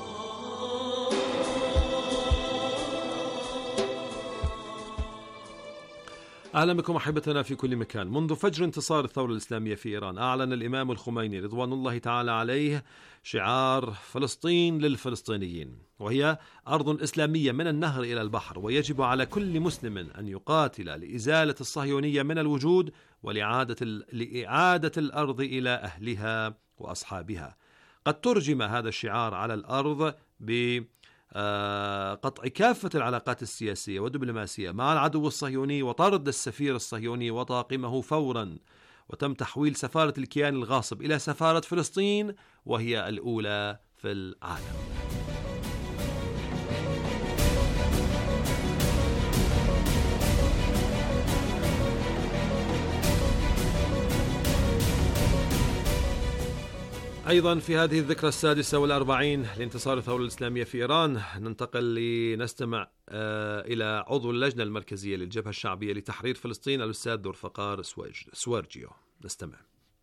أهلا بكم أحبتنا في كل مكان. منذ فجر انتصار الثورة الإسلامية في إيران أعلن الإمام الخميني رضوان الله تعالى عليه شعار فلسطين للفلسطينيين، وهي أرض إسلامية من النهر إلى البحر، ويجب على كل مسلم أن يقاتل لإزالة الصهيونية من الوجود ولإعادة لإعادة الأرض إلى أهلها وأصحابها. قد ترجم هذا الشعار على الأرض بقطع كافة العلاقات السياسية والدبلوماسية مع العدو الصهيوني وطرد السفير الصهيوني وطاقمه فورا، وتم تحويل سفارة الكيان الغاصب إلى سفارة فلسطين وهي الأولى في العالم. أيضا في هذه الذكرى السادسة والأربعين لانتصار الثورة الإسلامية في إيران ننتقل لنستمع إلى عضو اللجنة المركزية للجبهة الشعبية لتحرير فلسطين الأستاذ ذوالفقار سوارجيو. نستمع.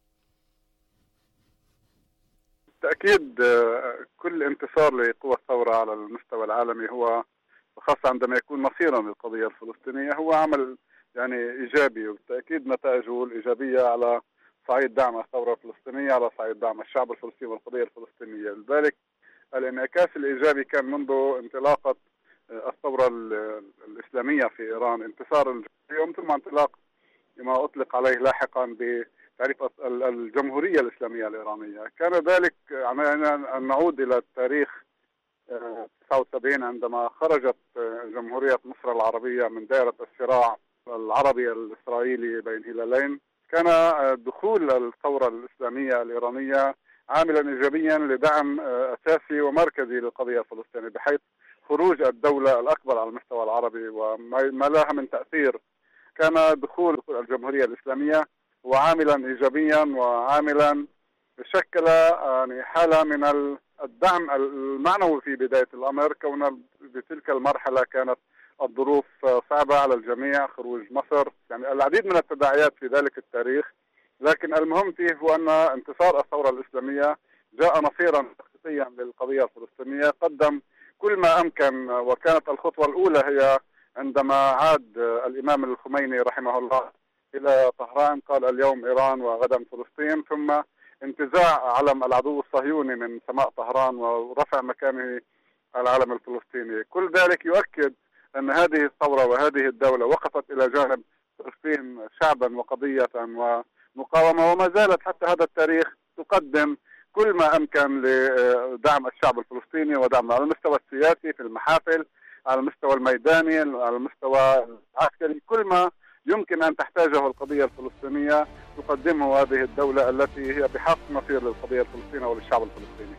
بالتأكيد كل انتصار لقوى الثورة على المستوى العالمي هو وخاصة عندما يكون مصيرا للقضية الفلسطينية هو عمل يعني إيجابي، وبالتأكيد نتائجه الإيجابية على صعيد دعم الثورة الفلسطينية، على صعيد دعم الشعب الفلسطيني والقضية الفلسطينية. لذلك الانعكاس الإيجابي كان منذ انطلاقة الثورة الإسلامية في إيران، انتصار اليوم ثم انطلاق ما أطلق عليه لاحقا بتعريف الجمهورية الإسلامية الإيرانية. كان ذلك أن نعود إلى التاريخ تسعة وسبعين عندما خرجت جمهورية مصر العربية من دائرة الصراع العربي الإسرائيلي بين هلالين. كان دخول الثورة الإسلامية الإيرانية عاملا إيجابيا لدعم أساسي ومركزي للقضية الفلسطينية، بحيث خروج الدولة الأكبر على المستوى العربي وما لها من تأثير. كان دخول الجمهورية الإسلامية وعاملا إيجابيا وعاملا شكل يعني حالة من الدعم المعنوي في بداية الأمر، كون بتلك المرحلة كانت الظروف صعبة على الجميع، خروج مصر، يعني العديد من التداعيات في ذلك التاريخ. لكن المهم فيه هو أن انتصار الثورة الإسلامية جاء نصيرا حقيقيا للقضية الفلسطينية، قدم كل ما أمكن، وكانت الخطوة الأولى هي عندما عاد الإمام الخميني رحمه الله إلى طهران، قال اليوم إيران وغدا فلسطين، ثم انتزاع علم العدو الصهيوني من سماء طهران ورفع مكانه العلم الفلسطيني. كل ذلك يؤكد أن هذه الثورة وهذه الدولة وقفت إلى جانب فلسطين شعبا وقضية ومقاومة، وما زالت حتى هذا التاريخ تقدم كل ما أمكن لدعم الشعب الفلسطيني ودعمه على المستوى السياسي في المحافل، على المستوى الميداني، على المستوى العسكري. كل ما يمكن أن تحتاجه القضية الفلسطينية تقدمه هذه الدولة التي هي بحق مصير للقضية الفلسطينية وللشعب الفلسطيني.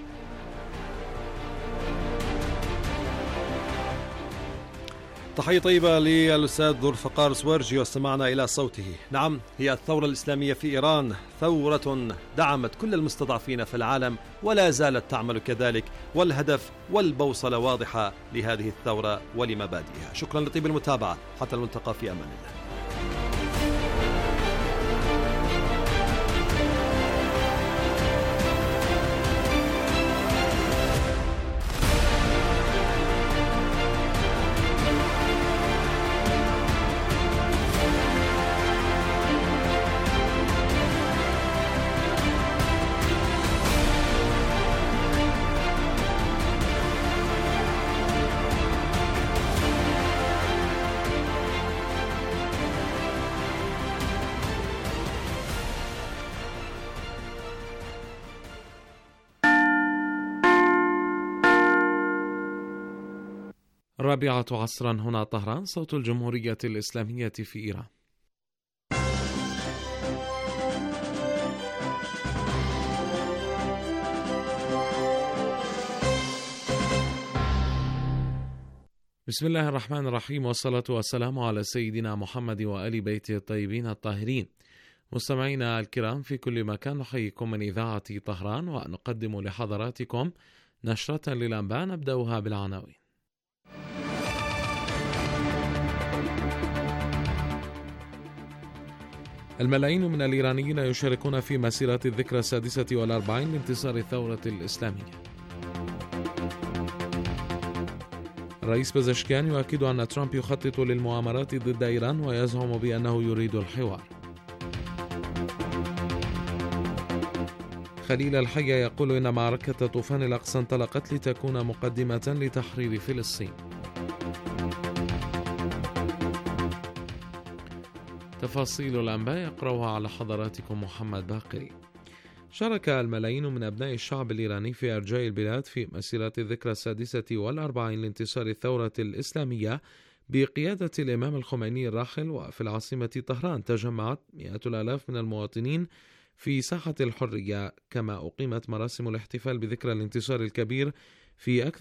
تحية طيبة للأستاذ ذوالفقار سوارجيو، استمعنا إلى صوته. نعم، هي الثورة الإسلامية في إيران ثورة دعمت كل المستضعفين في العالم ولا زالت تعمل كذلك، والهدف والبوصلة واضحة لهذه الثورة ولمبادئها. شكرا لطيب المتابعة، حتى الملتقى في أمان الله. الرابعة عصرا، هنا طهران، صوت الجمهورية الإسلامية في إيران. بسم الله الرحمن الرحيم، والصلاة والسلام على سيدنا محمد وآل بيته الطيبين الطاهرين. مستمعينا الكرام في كل مكان، نحييكم من إذاعة طهران ونقدم لحضراتكم نشرة للأنباء نبدأها بالعناوين. الملايين من الإيرانيين يشاركون في مسيرة الذكرى السادسة والأربعين لانتصار الثورة الإسلامية. الرئيس بزشكيان يؤكد أن ترامب يخطط للمؤامرات ضد إيران ويزعم بأنه يريد الحوار. خليل الحية يقول إن معركة طوفان الأقصى انطلقت لتكون مقدمة لتحرير فلسطين. تفاصيل الأنباء يقرأها على حضراتكم محمد باقري. شارك الملايين من أبناء الشعب الإيراني في أرجاء البلاد في مسيرة الذكرى السادسة والأربعين لانتصار الثورة الإسلامية بقيادة الإمام الخميني الراحل، وفي العاصمة طهران تجمعت مئات الآلاف من المواطنين في ساحة الحرية، كما أقيمت مراسم الاحتفال بذكرى الانتصار الكبير في أكثر